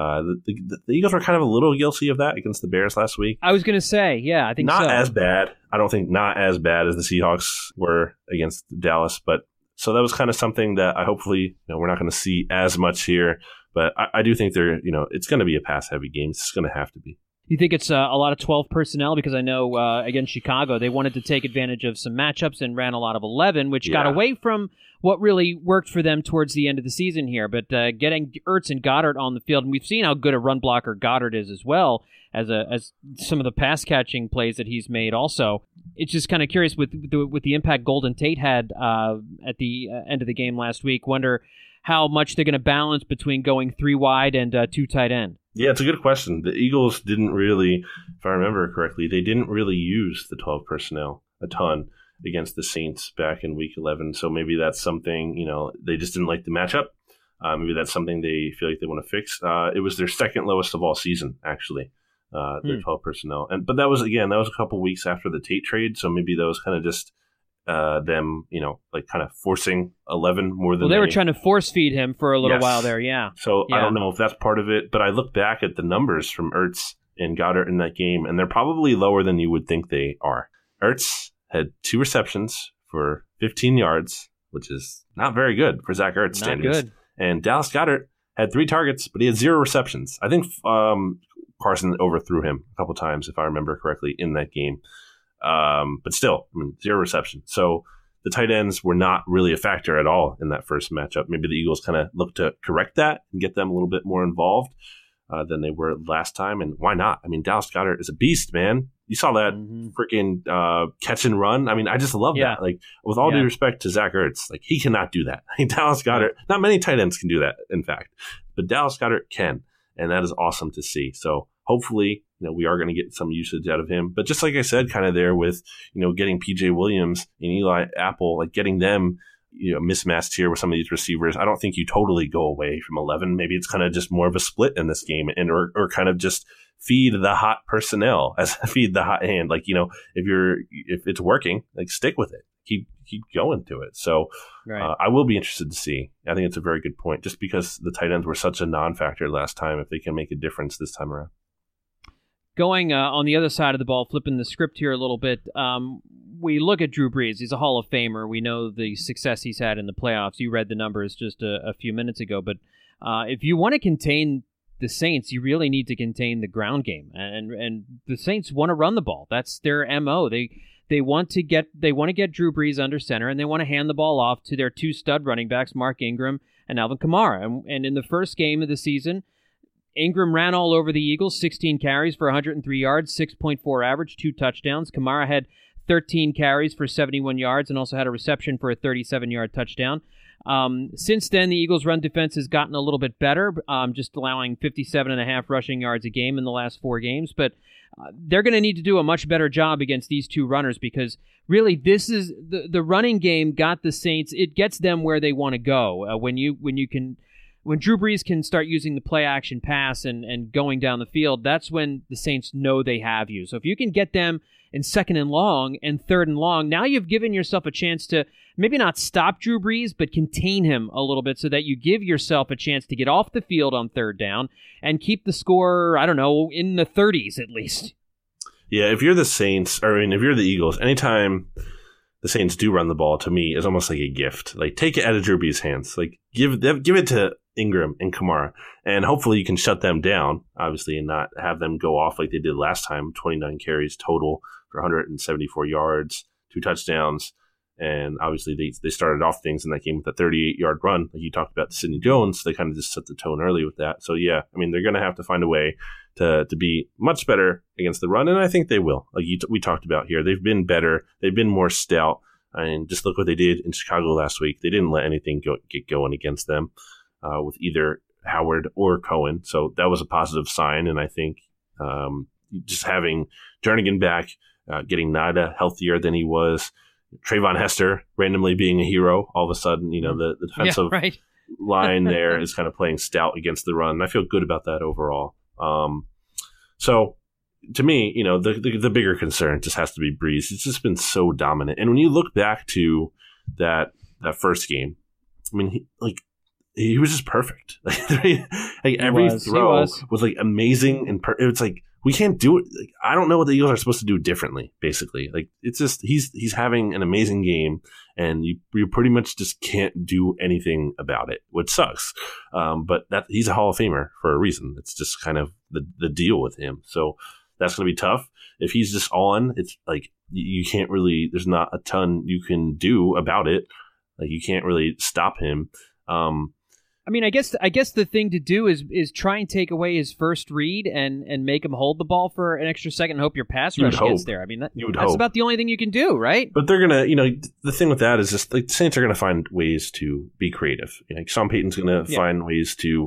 The Eagles were kind of a little guilty of that against the Bears last week. I was going to say, yeah, I think not so. As bad. I don't think not as bad as the Seahawks were against Dallas. But so that was kind of something that I hopefully, we're not going to see as much here. But I do think it's going to be a pass-heavy game. It's just going to have to be. You think it's a lot of 12 personnel? Because I know against Chicago, they wanted to take advantage of some matchups and ran a lot of 11, which got away from what really worked for them towards the end of the season here. But getting Ertz and Goddard on the field, and we've seen how good a run blocker Goddard is as well as some of the pass catching plays that he's made. Also, it's just kind of curious with the impact Golden Tate had at the end of the game last week. Wonder how much they're going to balance between going 3 wide and 2 tight end. Yeah, it's a good question. The Eagles didn't really, if I remember correctly, they didn't really use the 12 personnel a ton against the Saints back in Week 11. So maybe that's something, they just didn't like the matchup. Maybe that's something they feel like they want to fix. It was their second lowest of all season, actually, their 12 personnel. But that was a couple weeks after the Tate trade. So maybe that was kind of just them, kind of forcing 11 more than they were trying to force feed him for a little while there, yeah. So I don't know if that's part of it, but I look back at the numbers from Ertz and Goddard in that game, and they're probably lower than you would think they are. Ertz had 2 receptions for 15 yards, which is not very good for Zach Ertz standards. Not good. And Dallas Goedert had 3 targets, but he had 0 receptions. I think Carson overthrew him a couple times, if I remember correctly, in that game. But still, 0 reception. So the tight ends were not really a factor at all in that first matchup. Maybe the Eagles kind of looked to correct that and get them a little bit more involved than they were last time. And why not? Dallas Goedert is a beast, man. You saw that freaking catch and run. I just love that. Like, with all due respect to Zach Ertz, like he cannot do that. Dallas Goedert, not many tight ends can do that, in fact. But Dallas Goedert can, and that is awesome to see. So hopefully, we are going to get some usage out of him. But just like I said, kind of there with, getting PJ Williams and Eli Apple, like getting them, mismatched here with some of these receivers. I don't think you totally go away from 11. Maybe it's kind of just more of a split in this game or kind of just feed the hot personnel as feed the hot hand. Like, if it's working, like stick with it. Keep going to it. So I will be interested to see. I think it's a very good point, just because the tight ends were such a non-factor last time, if they can make a difference this time around. Going on the other side of the ball, flipping the script here a little bit, we look at Drew Brees. He's a Hall of Famer. We know the success he's had in the playoffs. You read the numbers just a few minutes ago. But if you want to contain the Saints, you really need to contain the ground game. And the Saints want to run the ball. That's their MO. They want to get Drew Brees under center, and they want to hand the ball off to their 2 stud running backs, Mark Ingram and Alvin Kamara. And in the first game of the season, Ingram ran all over the Eagles, 16 carries for 103 yards, 6.4 average, 2 touchdowns. Kamara had 13 carries for 71 yards and also had a reception for a 37-yard touchdown. Since then, the Eagles' run defense has gotten a little bit better, just allowing 57.5 rushing yards a game in the last 4 games. But they're going to need to do a much better job against these two runners because really this is the running game got the Saints. It gets them where they want to go. When Drew Brees can start using the play-action pass and going down the field, that's when the Saints know they have you. So if you can get them in 2nd and long and 3rd and long, now you've given yourself a chance to maybe not stop Drew Brees, but contain him a little bit so that you give yourself a chance to get off the field on 3rd down and keep the score, I don't know, in the 30s at least. Yeah, if you're the Saints, if you're the Eagles, anytime the Saints do run the ball, to me, is almost like a gift. Like, take it out of Drew Brees' hands. Like, give it to Ingram and Kamara, and hopefully you can shut them down, obviously, and not have them go off like they did last time. 29 carries total for 174 yards, 2 touchdowns, and obviously they started off things in that game with a 38-yard run, like you talked about to Sidney Jones. They kind of just set the tone early with that. So yeah, they're going to have to find a way to be much better against the run, and I think they will. Like we talked about here, they've been better, they've been more stout, and just look what they did in Chicago last week. They didn't let anything get going against them. With either Howard or Cohen. So that was a positive sign. And I think just having Jernigan back, getting Nada healthier than he was, Trayvon Hester randomly being a hero, all of a sudden, the defensive line there is kind of playing stout against the run. And I feel good about that overall. So to me, the bigger concern just has to be Brees. It's just been so dominant. And when you look back to that first game, he was just perfect. Every throw was like amazing, and it's like we can't do it. Like, I don't know what the Eagles are supposed to do differently. Basically, like it's just he's having an amazing game, and you pretty much just can't do anything about it, which sucks. But that he's a Hall of Famer for a reason. It's just kind of the deal with him. So that's going to be tough. If he's just on, it's like you can't really. There's not a ton you can do about it. Like you can't really stop him. I guess the thing to do is try and take away his first read and make him hold the ball for an extra second and hope your pass rush gets there. That's about the only thing you can do, right? But they're gonna, the thing with that is just like the Saints are gonna find ways to be creative. Sean Payton's gonna find ways to,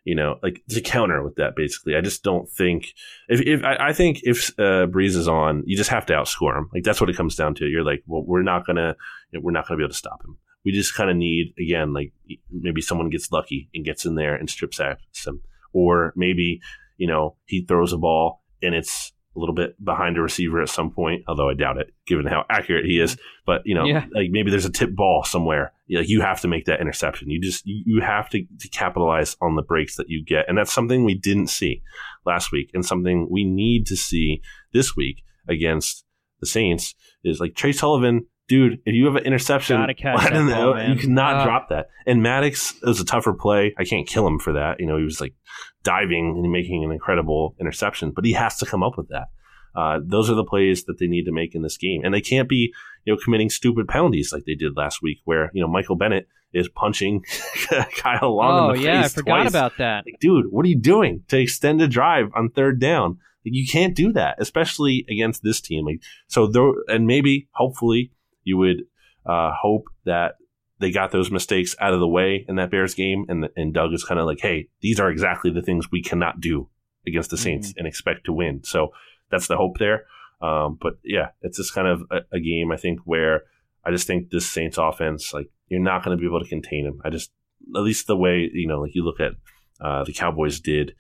to counter with that. Basically, I just don't think I think if Brees is on, you just have to outscore him. Like that's what it comes down to. You're like, well, we're not gonna be able to stop him. We just kind of need, again, like maybe someone gets lucky and gets in there and strip sacks him. Or maybe, he throws a ball and it's a little bit behind a receiver at some point, although I doubt it, given how accurate he is. But, like maybe there's a tip ball somewhere. Like you have to make that interception. You have to capitalize on the breaks that you get. And that's something we didn't see last week and something we need to see this week against the Saints is like Trey Sullivan. Dude, if you have an interception, you cannot drop that. And Maddox, it was a tougher play. I can't kill him for that. He was like diving and making an incredible interception, but he has to come up with that. Those are the plays that they need to make in this game. And they can't be, committing stupid penalties like they did last week where, Michael Bennett is punching Kyle Long in the face I forgot twice. About that. Like, dude, what are you doing to extend a drive on 3rd down? Like, you can't do that, especially against this team. And maybe, hopefully, you would hope that they got those mistakes out of the way in that Bears game, and Doug is kind of like, hey, these are exactly the things we cannot do against the Saints and expect to win. So that's the hope there. But yeah, it's just kind of a game, I think, where I just think this Saints offense, like you're not going to be able to contain them. At least the way, like you look at the Cowboys did.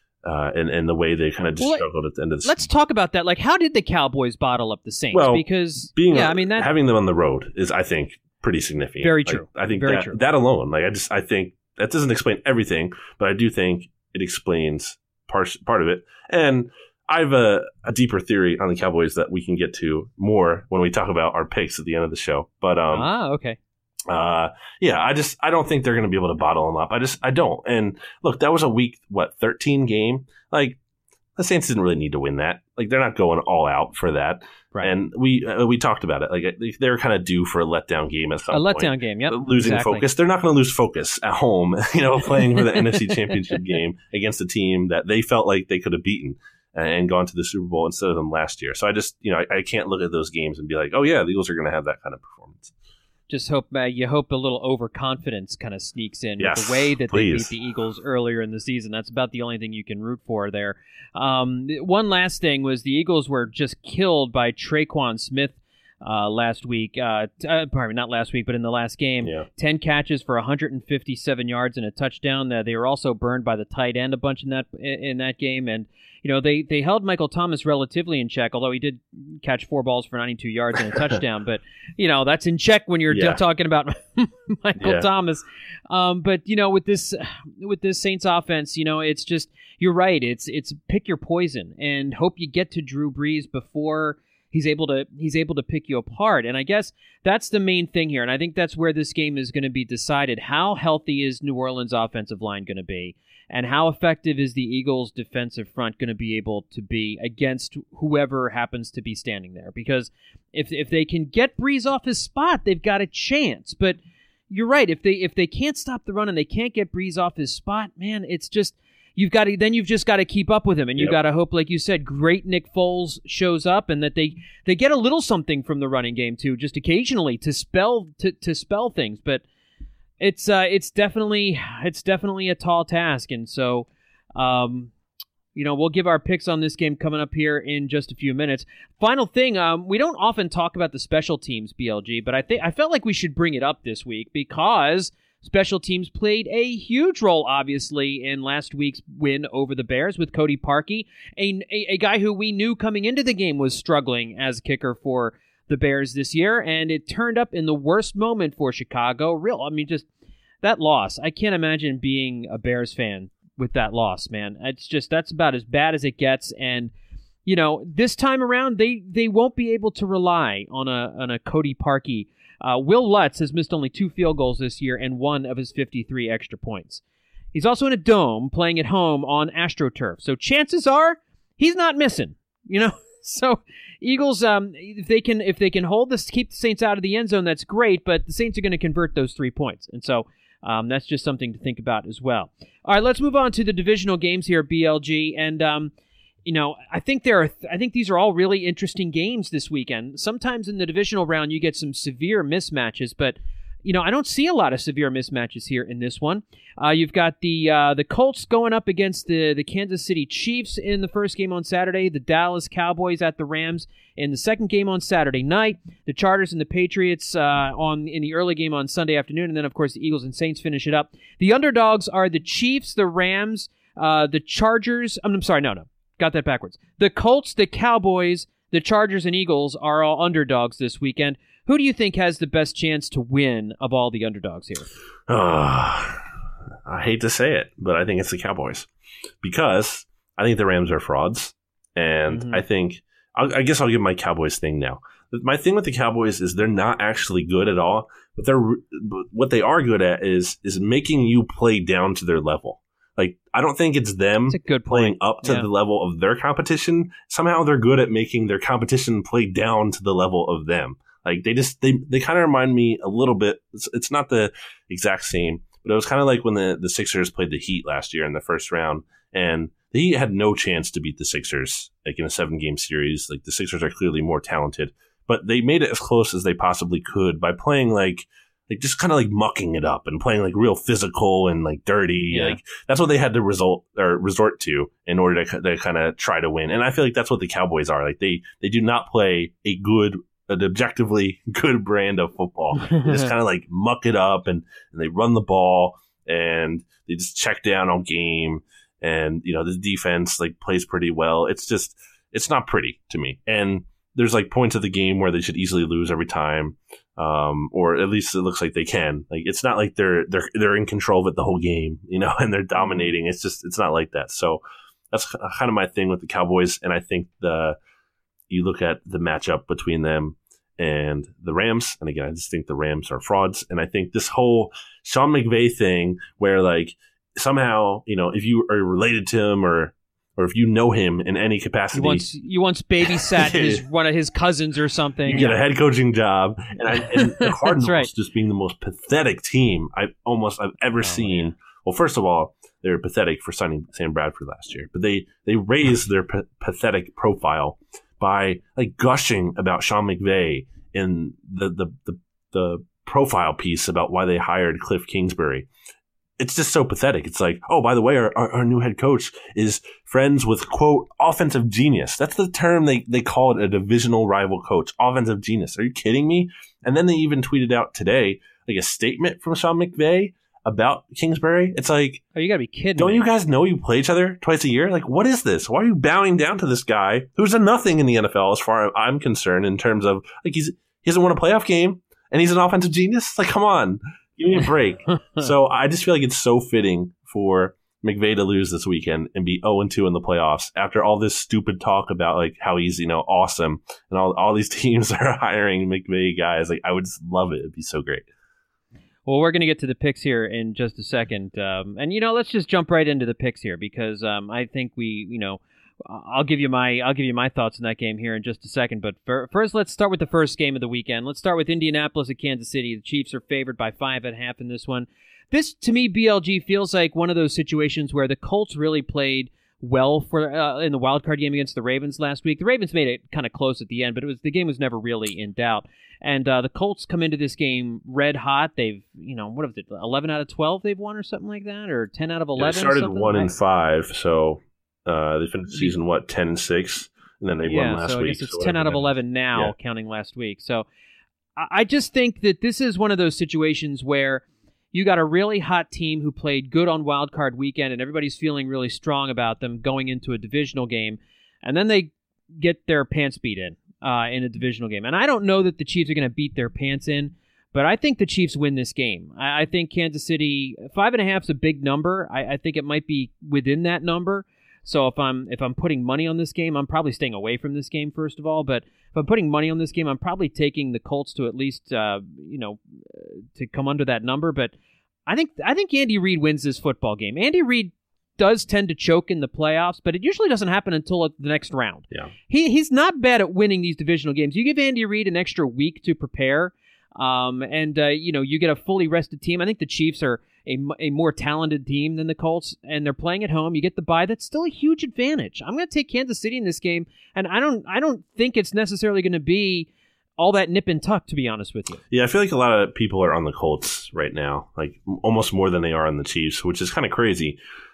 And the way they kind of just struggled at the end of the season. Let's talk about that. Like, how did the Cowboys bottle up the Saints? Well, because having them on the road is, I think, pretty significant. Very true. I think very true. That alone, I think that doesn't explain everything, but I do think it explains part of it. And I have a deeper theory on the Cowboys that we can get to more when we talk about our picks at the end of the show. But okay. I don't think they're going to be able to bottle them up. I don't. And look, that was a week 13 game. Like, The Saints didn't really need to win that. Like, they're not going all out for that. Right. And we talked about it. Like, they're kind of due for a letdown game at some point. A letdown game, yep. Losing focus. They're not going to lose focus at home, playing for the NFC Championship game against a team that they felt like they could have beaten and gone to the Super Bowl instead of them last year. So I just, I can't look at those games and be like, oh yeah, the Eagles are going to have that kind of performance. Just hope you hope a little overconfidence kind of sneaks in with the way that please. They beat the Eagles earlier in the season. That's about the only thing you can root for there. One last thing was the Eagles were just killed by Traquan Smith last week. Pardon me, not last week, but in the last game. Yeah. 10 catches for 157 yards and a touchdown. They were also burned by the tight end a bunch in that game, and they held Michael Thomas relatively in check, although he did catch 4 balls for 92 yards and a touchdown. But, that's in check when you're talking about Michael Thomas. But, with this Saints offense, it's just, you're right. It's pick your poison and hope you get to Drew Brees before he's able to pick you apart. And I guess that's the main thing here. And I think that's where this game is going to be decided. How healthy is New Orleans' offensive line going to be? And how effective is the Eagles' defensive front going to be able to be against whoever happens to be standing there? Because if they can get Brees off his spot, they've got a chance. But you're right. If they can't stop the run and they can't get Brees off his spot, man, it's just you've just got to keep up with him, and you've got to hope, like you said, great Nick Foles shows up and that they get a little something from the running game too, just occasionally to spell things. But it's definitely a tall task, and so we'll give our picks on this game coming up here in just a few minutes. Final thing, we don't often talk about the special teams, BLG, but I felt like we should bring it up this week because special teams played a huge role, obviously, in last week's win over the Bears with Cody Parkey, a guy who we knew coming into the game was struggling as kicker for the Bears this year, and it turned up in the worst moment for Chicago. Just that loss. I can't imagine being a Bears fan with that loss, man. That's about as bad as it gets, and this time around they won't be able to rely on a Cody Parkey. Will Lutz has missed only 2 field goals this year and 1 of his 53 extra points. He's also in a dome playing at home on AstroTurf, so chances are he's not missing. So Eagles, if they can keep the Saints out of the end zone, that's great. But the Saints are going to convert those 3 points, and so that's just something to think about as well. All right, let's move on to the divisional games here, BLG, and I think these are all really interesting games this weekend. Sometimes in the divisional round, you get some severe mismatches, but I don't see a lot of severe mismatches here in this one. You've got the Colts going up against the Kansas City Chiefs in the first game on Saturday, the Dallas Cowboys at the Rams in the second game on Saturday night, the Chargers and the Patriots in the early game on Sunday afternoon, and then, of course, the Eagles and Saints finish it up. The underdogs are the Chiefs, the Rams, the Chargers. I'm sorry, no. Got that backwards. The Colts, the Cowboys, the Chargers, and Eagles are all underdogs this weekend. Who do you think has the best chance to win of all the underdogs here? I hate to say it, but I think it's the Cowboys because I think the Rams are frauds, and I guess I'll give my Cowboys thing now. My thing with the Cowboys is they're not actually good at all, but what they are good at is making you play down to their level. Like, I don't think it's them playing up to the level of their competition. Somehow they're good at making their competition play down to the level of them. Like, they kind of remind me a little bit. It's not the exact same, but it was kind of like when the Sixers played the Heat last year in the first round, and the Heat had no chance to beat the Sixers, like in a 7-game series. Like, the Sixers are clearly more talented, but they made it as close as they possibly could by playing like just kind of like mucking it up and playing like real physical and like dirty. Yeah. Like, that's what they had to resort to in order to kind of try to win. And I feel like that's what the Cowboys are. Like, they do not play an objectively good brand of football. They just kind of like muck it up and they run the ball and they just check down all game. And, the defense like plays pretty well. It's not pretty to me. And there's like points of the game where they should easily lose every time. Or at least it looks like they can. Like, it's not like they're in control of it the whole game, and they're dominating. It's not like that. So that's kind of my thing with the Cowboys. And I think you look at the matchup between them and the Rams, and again, I just think the Rams are frauds. And I think this whole Sean McVay thing, where like somehow if you are related to him or or if you know him in any capacity, you once babysat one of his cousins or something. You get a head coaching job, and the Cardinals right. just being the most pathetic team I've ever seen. Yeah. Well, first of all, they were pathetic for signing Sam Bradford last year, but they raised their pathetic profile by like gushing about Sean McVay in the profile piece about why they hired Cliff Kingsbury. It's just so pathetic. It's like, oh, by the way, our new head coach is friends with, quote, offensive genius. That's the term they call it, a divisional rival coach, offensive genius. Are you kidding me? And then they even tweeted out today like a statement from Sean McVay about Kingsbury. It's like, oh, you gotta be kidding don't me. You guys know you play each other twice a year? Like, what is this? Why are you bowing down to this guy who's a nothing in the NFL as far as I'm concerned in terms of like he hasn't won a playoff game and he's an offensive genius? Like, come on. Give me a break. So I just feel like it's so fitting for McVay to lose this weekend and be 0-2 in the playoffs after all this stupid talk about like how he's, awesome and all these teams are hiring McVay guys. Like, I would just love it. It'd be so great. Well, we're going to get to the picks here in just a second. And let's just jump right into the picks here because I think I'll give you my thoughts on that game here in just a second. But first, let's start with the first game of the weekend. Let's start with Indianapolis at Kansas City. The Chiefs are favored by 5.5 in this one. This, to me, BLG feels like one of those situations where the Colts really played well for in the wild card game against the Ravens last week. The Ravens made it kind of close at the end, but the game was never really in doubt. And the Colts come into this game red hot. They've, what is it, 11 out of 12 they've won or something like that, or 10 out of 11? They started 1-5, so. They finished the season, 10-6, and then they won last week. I guess it's 10 out of 11 now, counting last week. So I just think that this is one of those situations where you got a really hot team who played good on Wild Card weekend, and everybody's feeling really strong about them going into a divisional game, and then they get their pants beat in a divisional game. And I don't know that the Chiefs are going to beat their pants in, but I think the Chiefs win this game. I think Kansas City, 5.5 is a big number. I think it might be within that number. So if I'm putting money on this game, I'm probably staying away from this game first of all. But if I'm putting money on this game, I'm probably taking the Colts to at least to come under that number. But I think Andy Reid wins this football game. Andy Reid does tend to choke in the playoffs, but it usually doesn't happen until the next round. Yeah, he's not bad at winning these divisional games. You give Andy Reid an extra week to prepare, you get a fully rested team. I think the Chiefs are a more talented team than the Colts, and they're playing at home. You get the bye. That's still a huge advantage. I'm going to take Kansas City in this game, and I don't think it's necessarily going to be all that nip and tuck, to be honest with you. Yeah, I feel like a lot of people are on the Colts right now, like almost more than they are on the Chiefs, which is kind of crazy.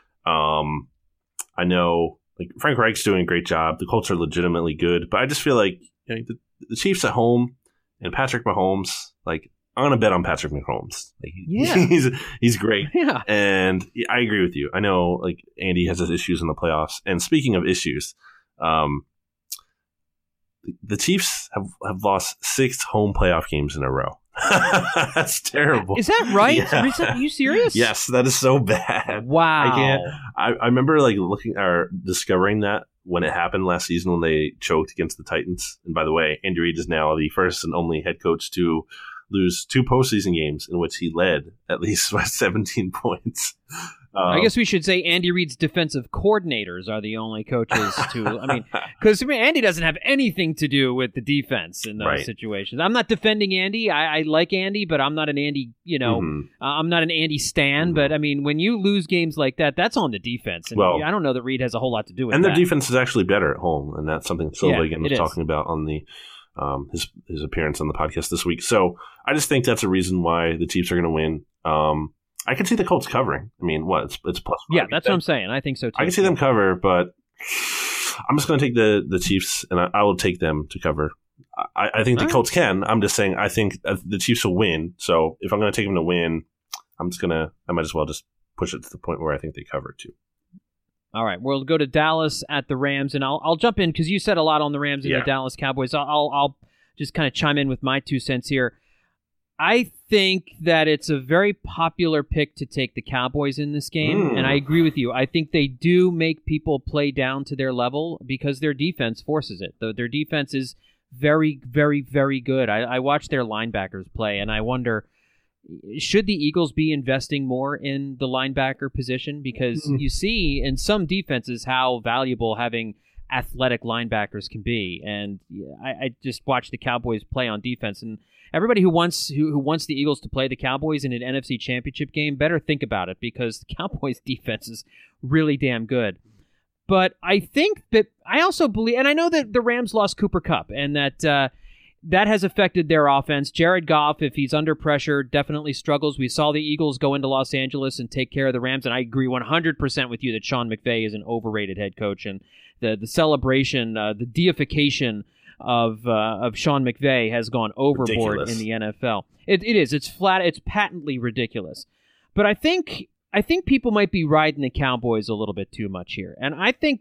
I know like Frank Reich's doing a great job. The Colts are legitimately good, but I just feel like the Chiefs at home and Patrick Mahomes, like, I'm going to bet on Patrick Mahomes. Like, he's great. Yeah. And I agree with you. I know like Andy has his issues in the playoffs. And speaking of issues, the Chiefs have lost 6 home playoff games in a row. That's terrible. Is that right? Yeah. Are you serious? Yes, that is so bad. Wow. I remember like looking or discovering that when it happened last season when they choked against the Titans. And by the way, Andy Reid is now the first and only head coach to lose 2 postseason games in which he led at least by 17 points. I guess we should say Andy Reid's defensive coordinators are the only coaches to, because Andy doesn't have anything to do with the defense in those situations. I'm not defending Andy. I like Andy, but I'm not an Andy, I'm not an Andy stan. But when you lose games like that, that's on the defense. And I don't know that Reid has a whole lot to do with that. And their defense is actually better at home. And that's something Silvagan was talking about on the his appearance on the podcast this week. So I just think that's a reason why the Chiefs are going to win. I can see the Colts covering. It's plus 5. Yeah, that's what I'm saying. I think so too. I can see them cover, but I'm just going to take the Chiefs, and I will take them to cover. I think the Colts can. I'm just saying I think the Chiefs will win. So if I'm going to take them to win, I might as well just push it to the point where I think they cover too. All right, we'll go to Dallas at the Rams, and I'll jump in because you said a lot on the Rams and the Dallas Cowboys. I'll just kind of chime in with my 2 cents here. I think that it's a very popular pick to take the Cowboys in this game, and I agree with you. I think they do make people play down to their level because their defense forces it. Their defense is very, very, very good. I watch their linebackers play, and I wonder, should the Eagles be investing more in the linebacker position? Because you see in some defenses how valuable having athletic linebackers can be. And I just watched the Cowboys play on defense, and everybody who wants the Eagles to play the Cowboys in an NFC Championship game better think about it, because the Cowboys defense is really damn good. But I think that I also believe, and I know that the Rams lost Cooper Kupp, and that has affected their offense. Jared Goff, if he's under pressure, definitely struggles. We saw the Eagles go into Los Angeles and take care of the Rams, and I agree 100% with you that Sean McVay is an overrated head coach, and the celebration, the deification of Sean McVay has gone overboard in the NFL. It is. It's flat. It's patently ridiculous. But I think people might be riding the Cowboys a little bit too much here. And I think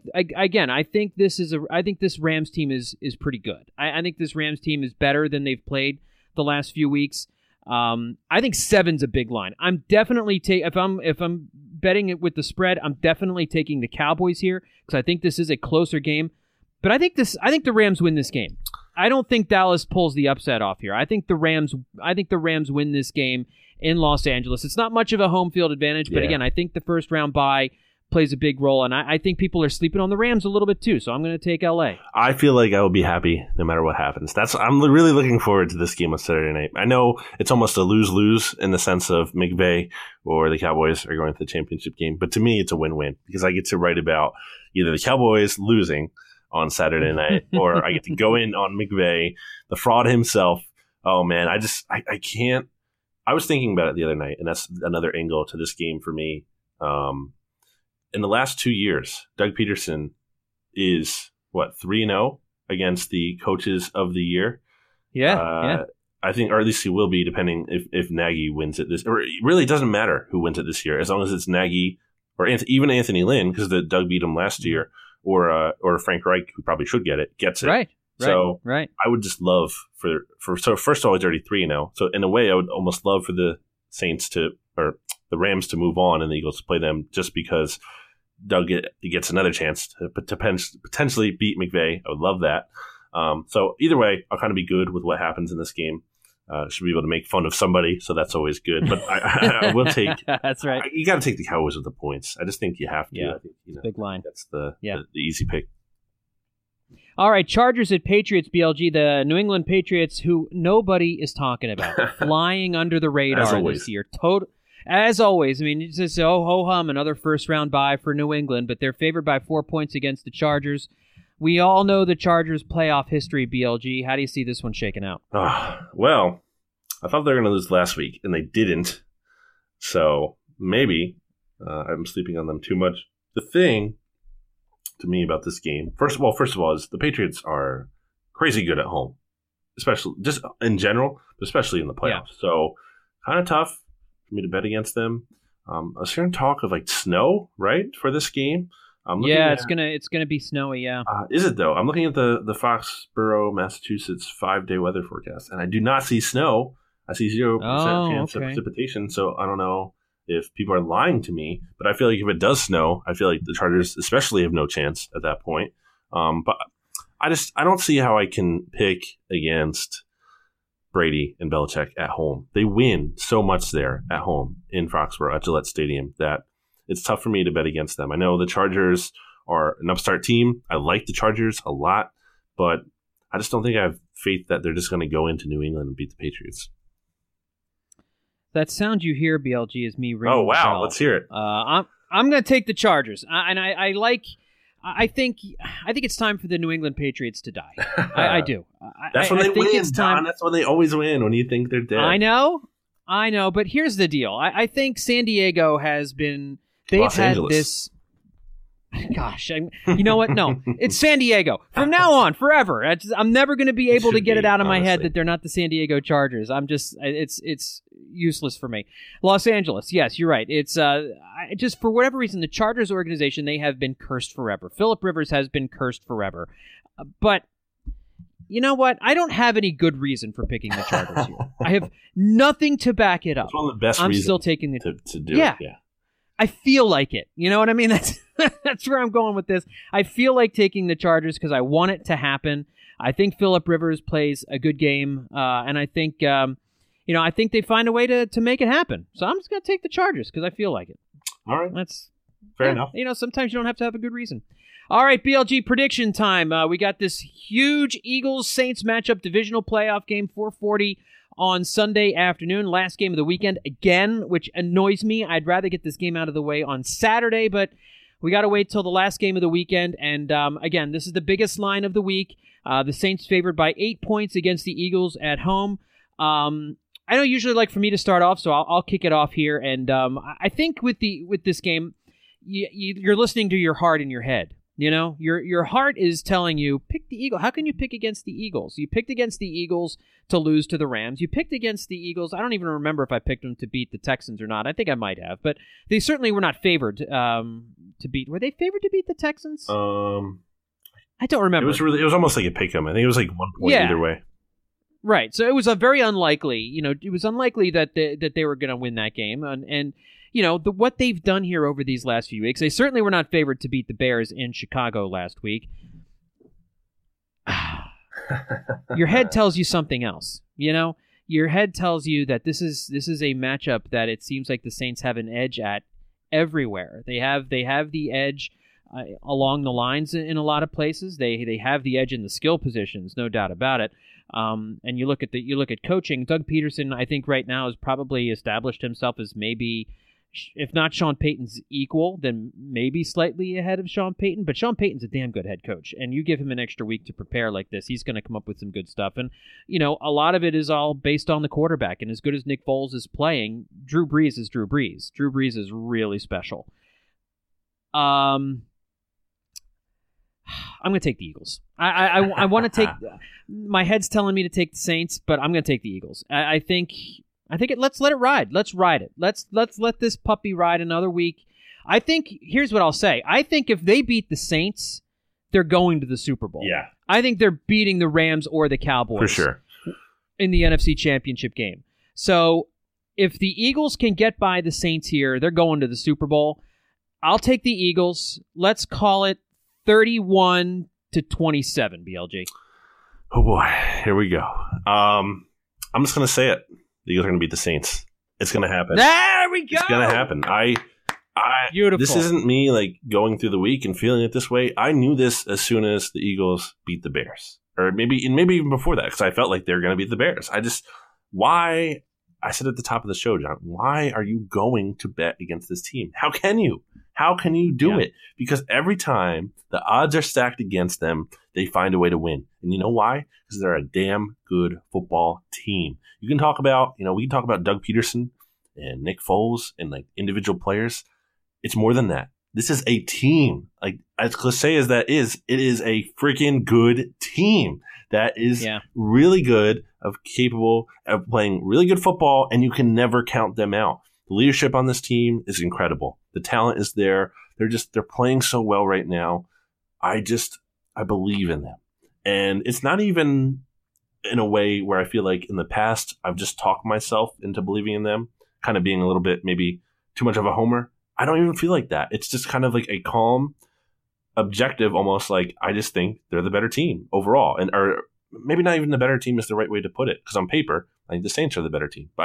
this Rams team is pretty good. I think this Rams team is better than they've played the last few weeks. I think 7's a big line. I'm definitely if I'm betting it with the spread, I'm definitely taking the Cowboys here, because I think this is a closer game. But I think the Rams win this game. I don't think Dallas pulls the upset off here. I think the Rams win this game in Los Angeles. It's not much of a home field advantage, but again, I think the first round bye plays a big role, and I think people are sleeping on the Rams a little bit too, so I'm going to take LA. I feel like I will be happy no matter what happens. I'm really looking forward to this game on Saturday night. I know it's almost a lose-lose in the sense of McVay or the Cowboys are going to the championship game, but to me it's a win-win, because I get to write about either the Cowboys losing on Saturday night or I get to go in on McVay, the fraud himself. Oh man, I can't. I was thinking about it the other night, and that's another angle to this game for me. In the last 2 years, Doug Peterson is, 3-0 against the coaches of the year? Yeah. I think, or at least he will be, depending if Nagy wins it this. Or it really doesn't matter who wins it this year, as long as it's Nagy or even Anthony Lynn, because Doug beat him last year, or Frank Reich, who probably should get it, gets it. Right. So right. I would just love so first of all, it's already 3-0. So in a way, I would almost love for the the Rams to move on and the Eagles to play them, just because Doug gets another chance to potentially beat McVay. I would love that. So either way, I'll kind of be good with what happens in this game. Should be able to make fun of somebody, so that's always good. But I will take. That's right. You got to take the Cowboys with the points. I just think you have to. Yeah. I think, big line. That's the easy pick. All right, Chargers at Patriots, BLG. The New England Patriots, who nobody is talking about, flying under the radar this year. As always. I mean, it's just ho-hum, another first-round bye for New England, but they're favored by 4 points against the Chargers. We all know the Chargers' playoff history, BLG. How do you see this one shaking out? Well, I thought they were going to lose last week, and they didn't. So maybe I'm sleeping on them too much. The thing to me about this game, first of all, is the Patriots are crazy good at home, especially just in general, but especially in the playoffs. Yeah. So kind of tough for me to bet against them. I was hearing talk of snow, right, for this game. It's gonna be snowy. Yeah, is it though? I'm looking at the Foxborough, Massachusetts 5-day weather forecast, and I do not see snow. I see 0% chance of precipitation. So I don't know if people are lying to me, but I feel like if it does snow, I feel like the Chargers especially have no chance at that point. But I don't see how I can pick against Brady and Belichick at home. They win so much there at home in Foxborough at Gillette Stadium that it's tough for me to bet against them. I know the Chargers are an upstart team. I like the Chargers a lot, but I just don't think I have faith that they're just going to go into New England and beat the Patriots. That sound you hear, BLG, is me ringing. Oh, wow. the bell. Let's hear it. I'm going to take the Chargers. I think it's time for the New England Patriots to die. I do. That's when they win, Don. That's when they always win, when you think they're dead. I know. But here's the deal. I think San Diego has been... They've Los had Angeles. this... Gosh, you know what? No, it's San Diego. From now on, forever. I'm never going to be able to get it out of my head that they're not the San Diego Chargers. It's useless for me. Los Angeles, yes, you're right. It's just for whatever reason, the Chargers organization, they have been cursed forever. Phillip Rivers has been cursed forever. But you know what? I don't have any good reason for picking the Chargers here. I have nothing to back it up. It's one of the best I'm reasons still taking the to do it. Yeah. I feel like it. You know what I mean? That's where I'm going with this. I feel like taking the Chargers because I want it to happen. I think Phillip Rivers plays a good game, and I think I think they find a way to make it happen. So I'm just going to take the Chargers because I feel like it. All right. That's fair enough. Sometimes you don't have to have a good reason. All right, BLG prediction time. We got this huge Eagles-Saints matchup, divisional playoff game, 4:40 on Sunday afternoon. Last game of the weekend again, which annoys me. I'd rather get this game out of the way on Saturday, but we got to wait till the last game of the weekend. And again, this is the biggest line of the week. The Saints favored by 8 points against the Eagles at home. I don't usually like for me to start off, so I'll kick it off here. And I think with this game, you're listening to your heart and your head. Your heart is telling you, pick the Eagles. How can you pick against the Eagles? You picked against the Eagles to lose to the Rams. You picked against the Eagles. I don't even remember if I picked them to beat the Texans or not. I think I might have, but they certainly were not favored to beat. Were they favored to beat the Texans? I don't remember. It was almost like a pick 'em. I think it was like 1 point either way. Right. So it was a very unlikely. It was unlikely that they were going to win that game, and what they've done here over these last few weeks. They certainly were not favored to beat the Bears in Chicago last week. Your head tells you something else. Your head tells you that this is a matchup that it seems like the Saints have an edge at everywhere. They have the edge along the lines in a lot of places. They have the edge in the skill positions, no doubt about it. And you look at coaching. Doug Peterson, I think right now has probably established himself as maybe, if not Sean Payton's equal, then maybe slightly ahead of Sean Payton. But Sean Payton's a damn good head coach, and you give him an extra week to prepare like this, he's going to come up with some good stuff. And a lot of it is all based on the quarterback. And as good as Nick Foles is playing, Drew Brees is Drew Brees. Drew Brees is really special. I'm going to take the Eagles. I want to take. My head's telling me to take the Saints, but I'm going to take the Eagles. I think let's let it ride. Let's ride it. Let's let this puppy ride another week. I think here's what I'll say. I think if they beat the Saints, they're going to the Super Bowl. Yeah. I think they're beating the Rams or the Cowboys for sure in the NFC Championship game. So if the Eagles can get by the Saints here, they're going to the Super Bowl. I'll take the Eagles. Let's call it 31-27, BLG. Oh boy, here we go. I'm just going to say it. The Eagles are going to beat the Saints. It's going to happen. There we go. It's going to happen. Beautiful. This isn't me like going through the week and feeling it this way. I knew this as soon as the Eagles beat the Bears, or maybe even before that, because I felt like they were going to beat the Bears. Why? I said at the top of the show, John, why are you going to bet against this team? How can you? How can you do it? Because every time the odds are stacked against them, they find a way to win. And you know why? Because they're a damn good football team. You can talk about, we can talk about Doug Peterson and Nick Foles and like individual players. It's more than that. This is a team. Like, as cliche as that is, it is a freaking good team that is really good, capable of playing really good football, and you can never count them out. The leadership on this team is incredible. The talent is there. They're playing so well right now. I believe in them. And it's not even in a way where I feel like in the past I've just talked myself into believing in them, kind of being a little bit maybe too much of a homer. I don't even feel like that. It's just kind of like a calm, objective, almost like I just think they're the better team overall. Or maybe not even the better team is the right way to put it, because on paper, I think the Saints are the better team. But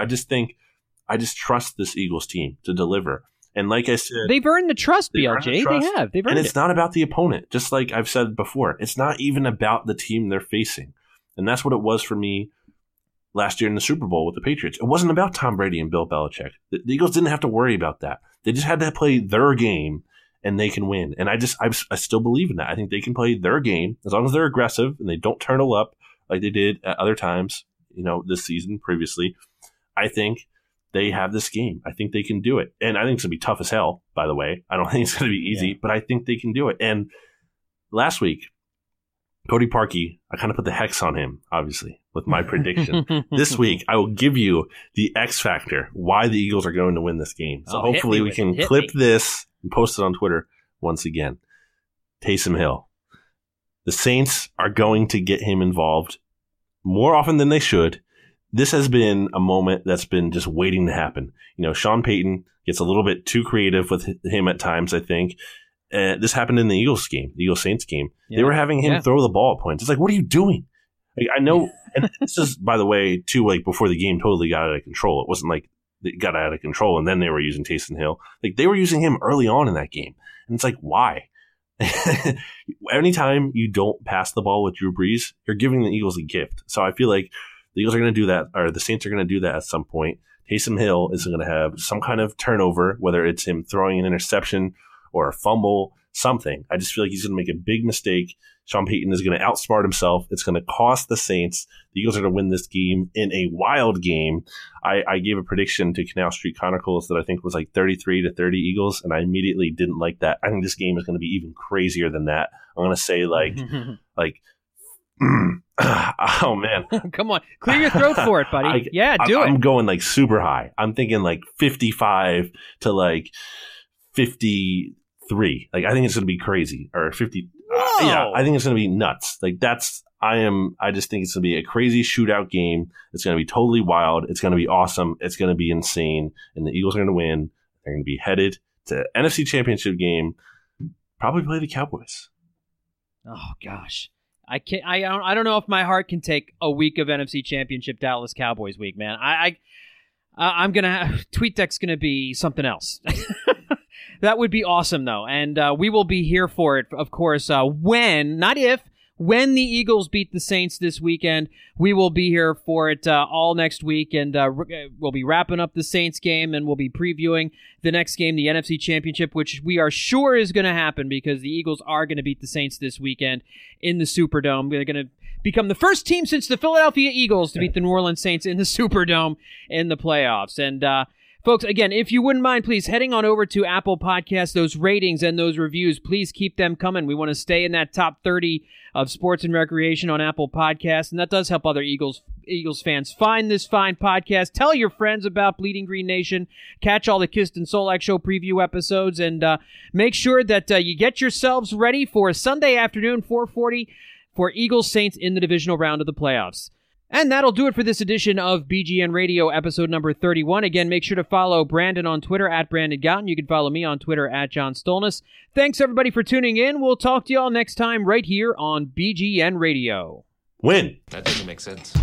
I just trust this Eagles team to deliver. And like I said, they've earned the trust, BLG. They have. They've earned it. And it's not about the opponent. Just like I've said before, it's not even about the team they're facing. And that's what it was for me last year in the Super Bowl with the Patriots. It wasn't about Tom Brady and Bill Belichick. The Eagles didn't have to worry about that. They just had to play their game and they can win. And I still believe in that. I think they can play their game as long as they're aggressive and they don't turtle up like they did at other times, this season previously. I think they have this game. I think they can do it. And I think it's going to be tough as hell, by the way. I don't think it's going to be easy, but I think they can do it. And last week, Cody Parkey, I kind of put the hex on him, obviously, with my prediction. This week, I will give you the X factor, why the Eagles are going to win this game. So hopefully we can clip this and post it on Twitter once again. Taysom Hill. The Saints are going to get him involved more often than they should. This has been a moment that's been just waiting to happen. Sean Payton gets a little bit too creative with him at times, I think. This happened in the Eagles game, the Eagles-Saints game. Yeah. They were having him throw the ball at points. It's like, what are you doing? I know And this is, by the way, too, like before the game totally got out of control. It wasn't like it got out of control and then they were using Taysom Hill. Like they were using him early on in that game. And it's like, why? Anytime you don't pass the ball with Drew Brees, you're giving the Eagles a gift. So I feel like the Eagles are going to do that, or the Saints are going to do that at some point. Taysom Hill is going to have some kind of turnover, whether it's him throwing an interception or a fumble, something. I just feel like he's going to make a big mistake. Sean Payton is going to outsmart himself. It's going to cost the Saints. The Eagles are going to win this game in a wild game. I gave a prediction to Canal Street Chronicles that I think was like 33-30 Eagles, and I immediately didn't like that. I think this game is going to be even crazier than that. I'm going to say oh man. Come on. Clear your throat for it, buddy. Do it. I'm going like super high. I'm thinking like 55 to like 53. Like I think it's going to be crazy. Or 50. I think it's going to be nuts. Like I just think it's going to be a crazy shootout game. It's going to be totally wild. It's going to be awesome. It's going to be insane. And the Eagles are going to win. They're going to be headed to NFC Championship game. Probably play the Cowboys. Oh gosh. I don't know if my heart can take a week of NFC Championship Dallas Cowboys week, man. I'm going to TweetDeck's going to be something else. That would be awesome, though, and we will be here for it, of course, when the Eagles beat the Saints this weekend. We will be here for it all next week, and we'll be wrapping up the Saints game, and we'll be previewing the next game, the NFC Championship, which we are sure is going to happen because the Eagles are going to beat the Saints this weekend in the Superdome. They're going to become the first team since the Philadelphia Eagles to beat the New Orleans Saints in the Superdome in the playoffs, and folks, again, if you wouldn't mind, please, heading on over to Apple Podcasts, those ratings and those reviews, please keep them coming. We want to stay in that top 30 of sports and recreation on Apple Podcasts, and that does help other Eagles fans find this fine podcast. Tell your friends about Bleeding Green Nation. Catch all the Kist and Solak Show preview episodes, and make sure that you get yourselves ready for Sunday afternoon, 4:40, for Eagles Saints in the divisional round of the playoffs. And that'll do it for this edition of BGN Radio, episode number 31. Again, make sure to follow Brandon on Twitter, @BrandonGouten. You can follow me on Twitter, @JohnStolnis. Thanks, everybody, for tuning in. We'll talk to you all next time right here on BGN Radio. Win. That doesn't make sense.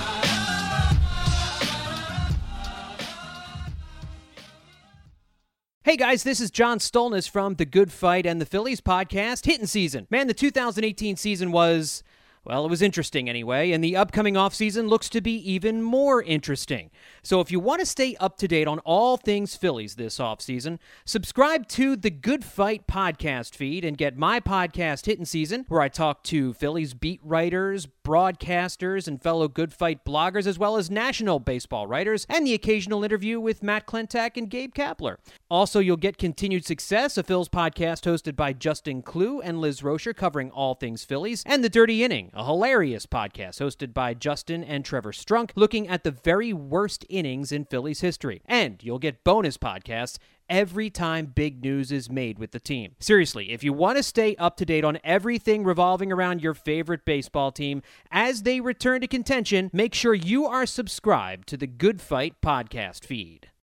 Hey guys, this is John Stolnis from The Good Fight and the Phillies podcast, Hitting Season. Man, the 2018 season was... well, it was interesting anyway, and the upcoming offseason looks to be even more interesting. So if you want to stay up to date on all things Phillies this offseason, subscribe to the Good Fight podcast feed and get my podcast Hittin' Season, where I talk to Phillies beat writers, broadcasters, and fellow Good Fight bloggers, as well as national baseball writers, and the occasional interview with Matt Klentak and Gabe Kapler. Also, you'll get Continued Success, a Phil's podcast hosted by Justin Klugh and Liz Rocher, covering all things Phillies, and The Dirty Inning, a hilarious podcast hosted by Justin and Trevor Strunk, looking at the very worst innings in Phillies history. And you'll get bonus podcasts every time big news is made with the team. Seriously, if you want to stay up to date on everything revolving around your favorite baseball team as they return to contention, make sure you are subscribed to the Good Fight podcast feed.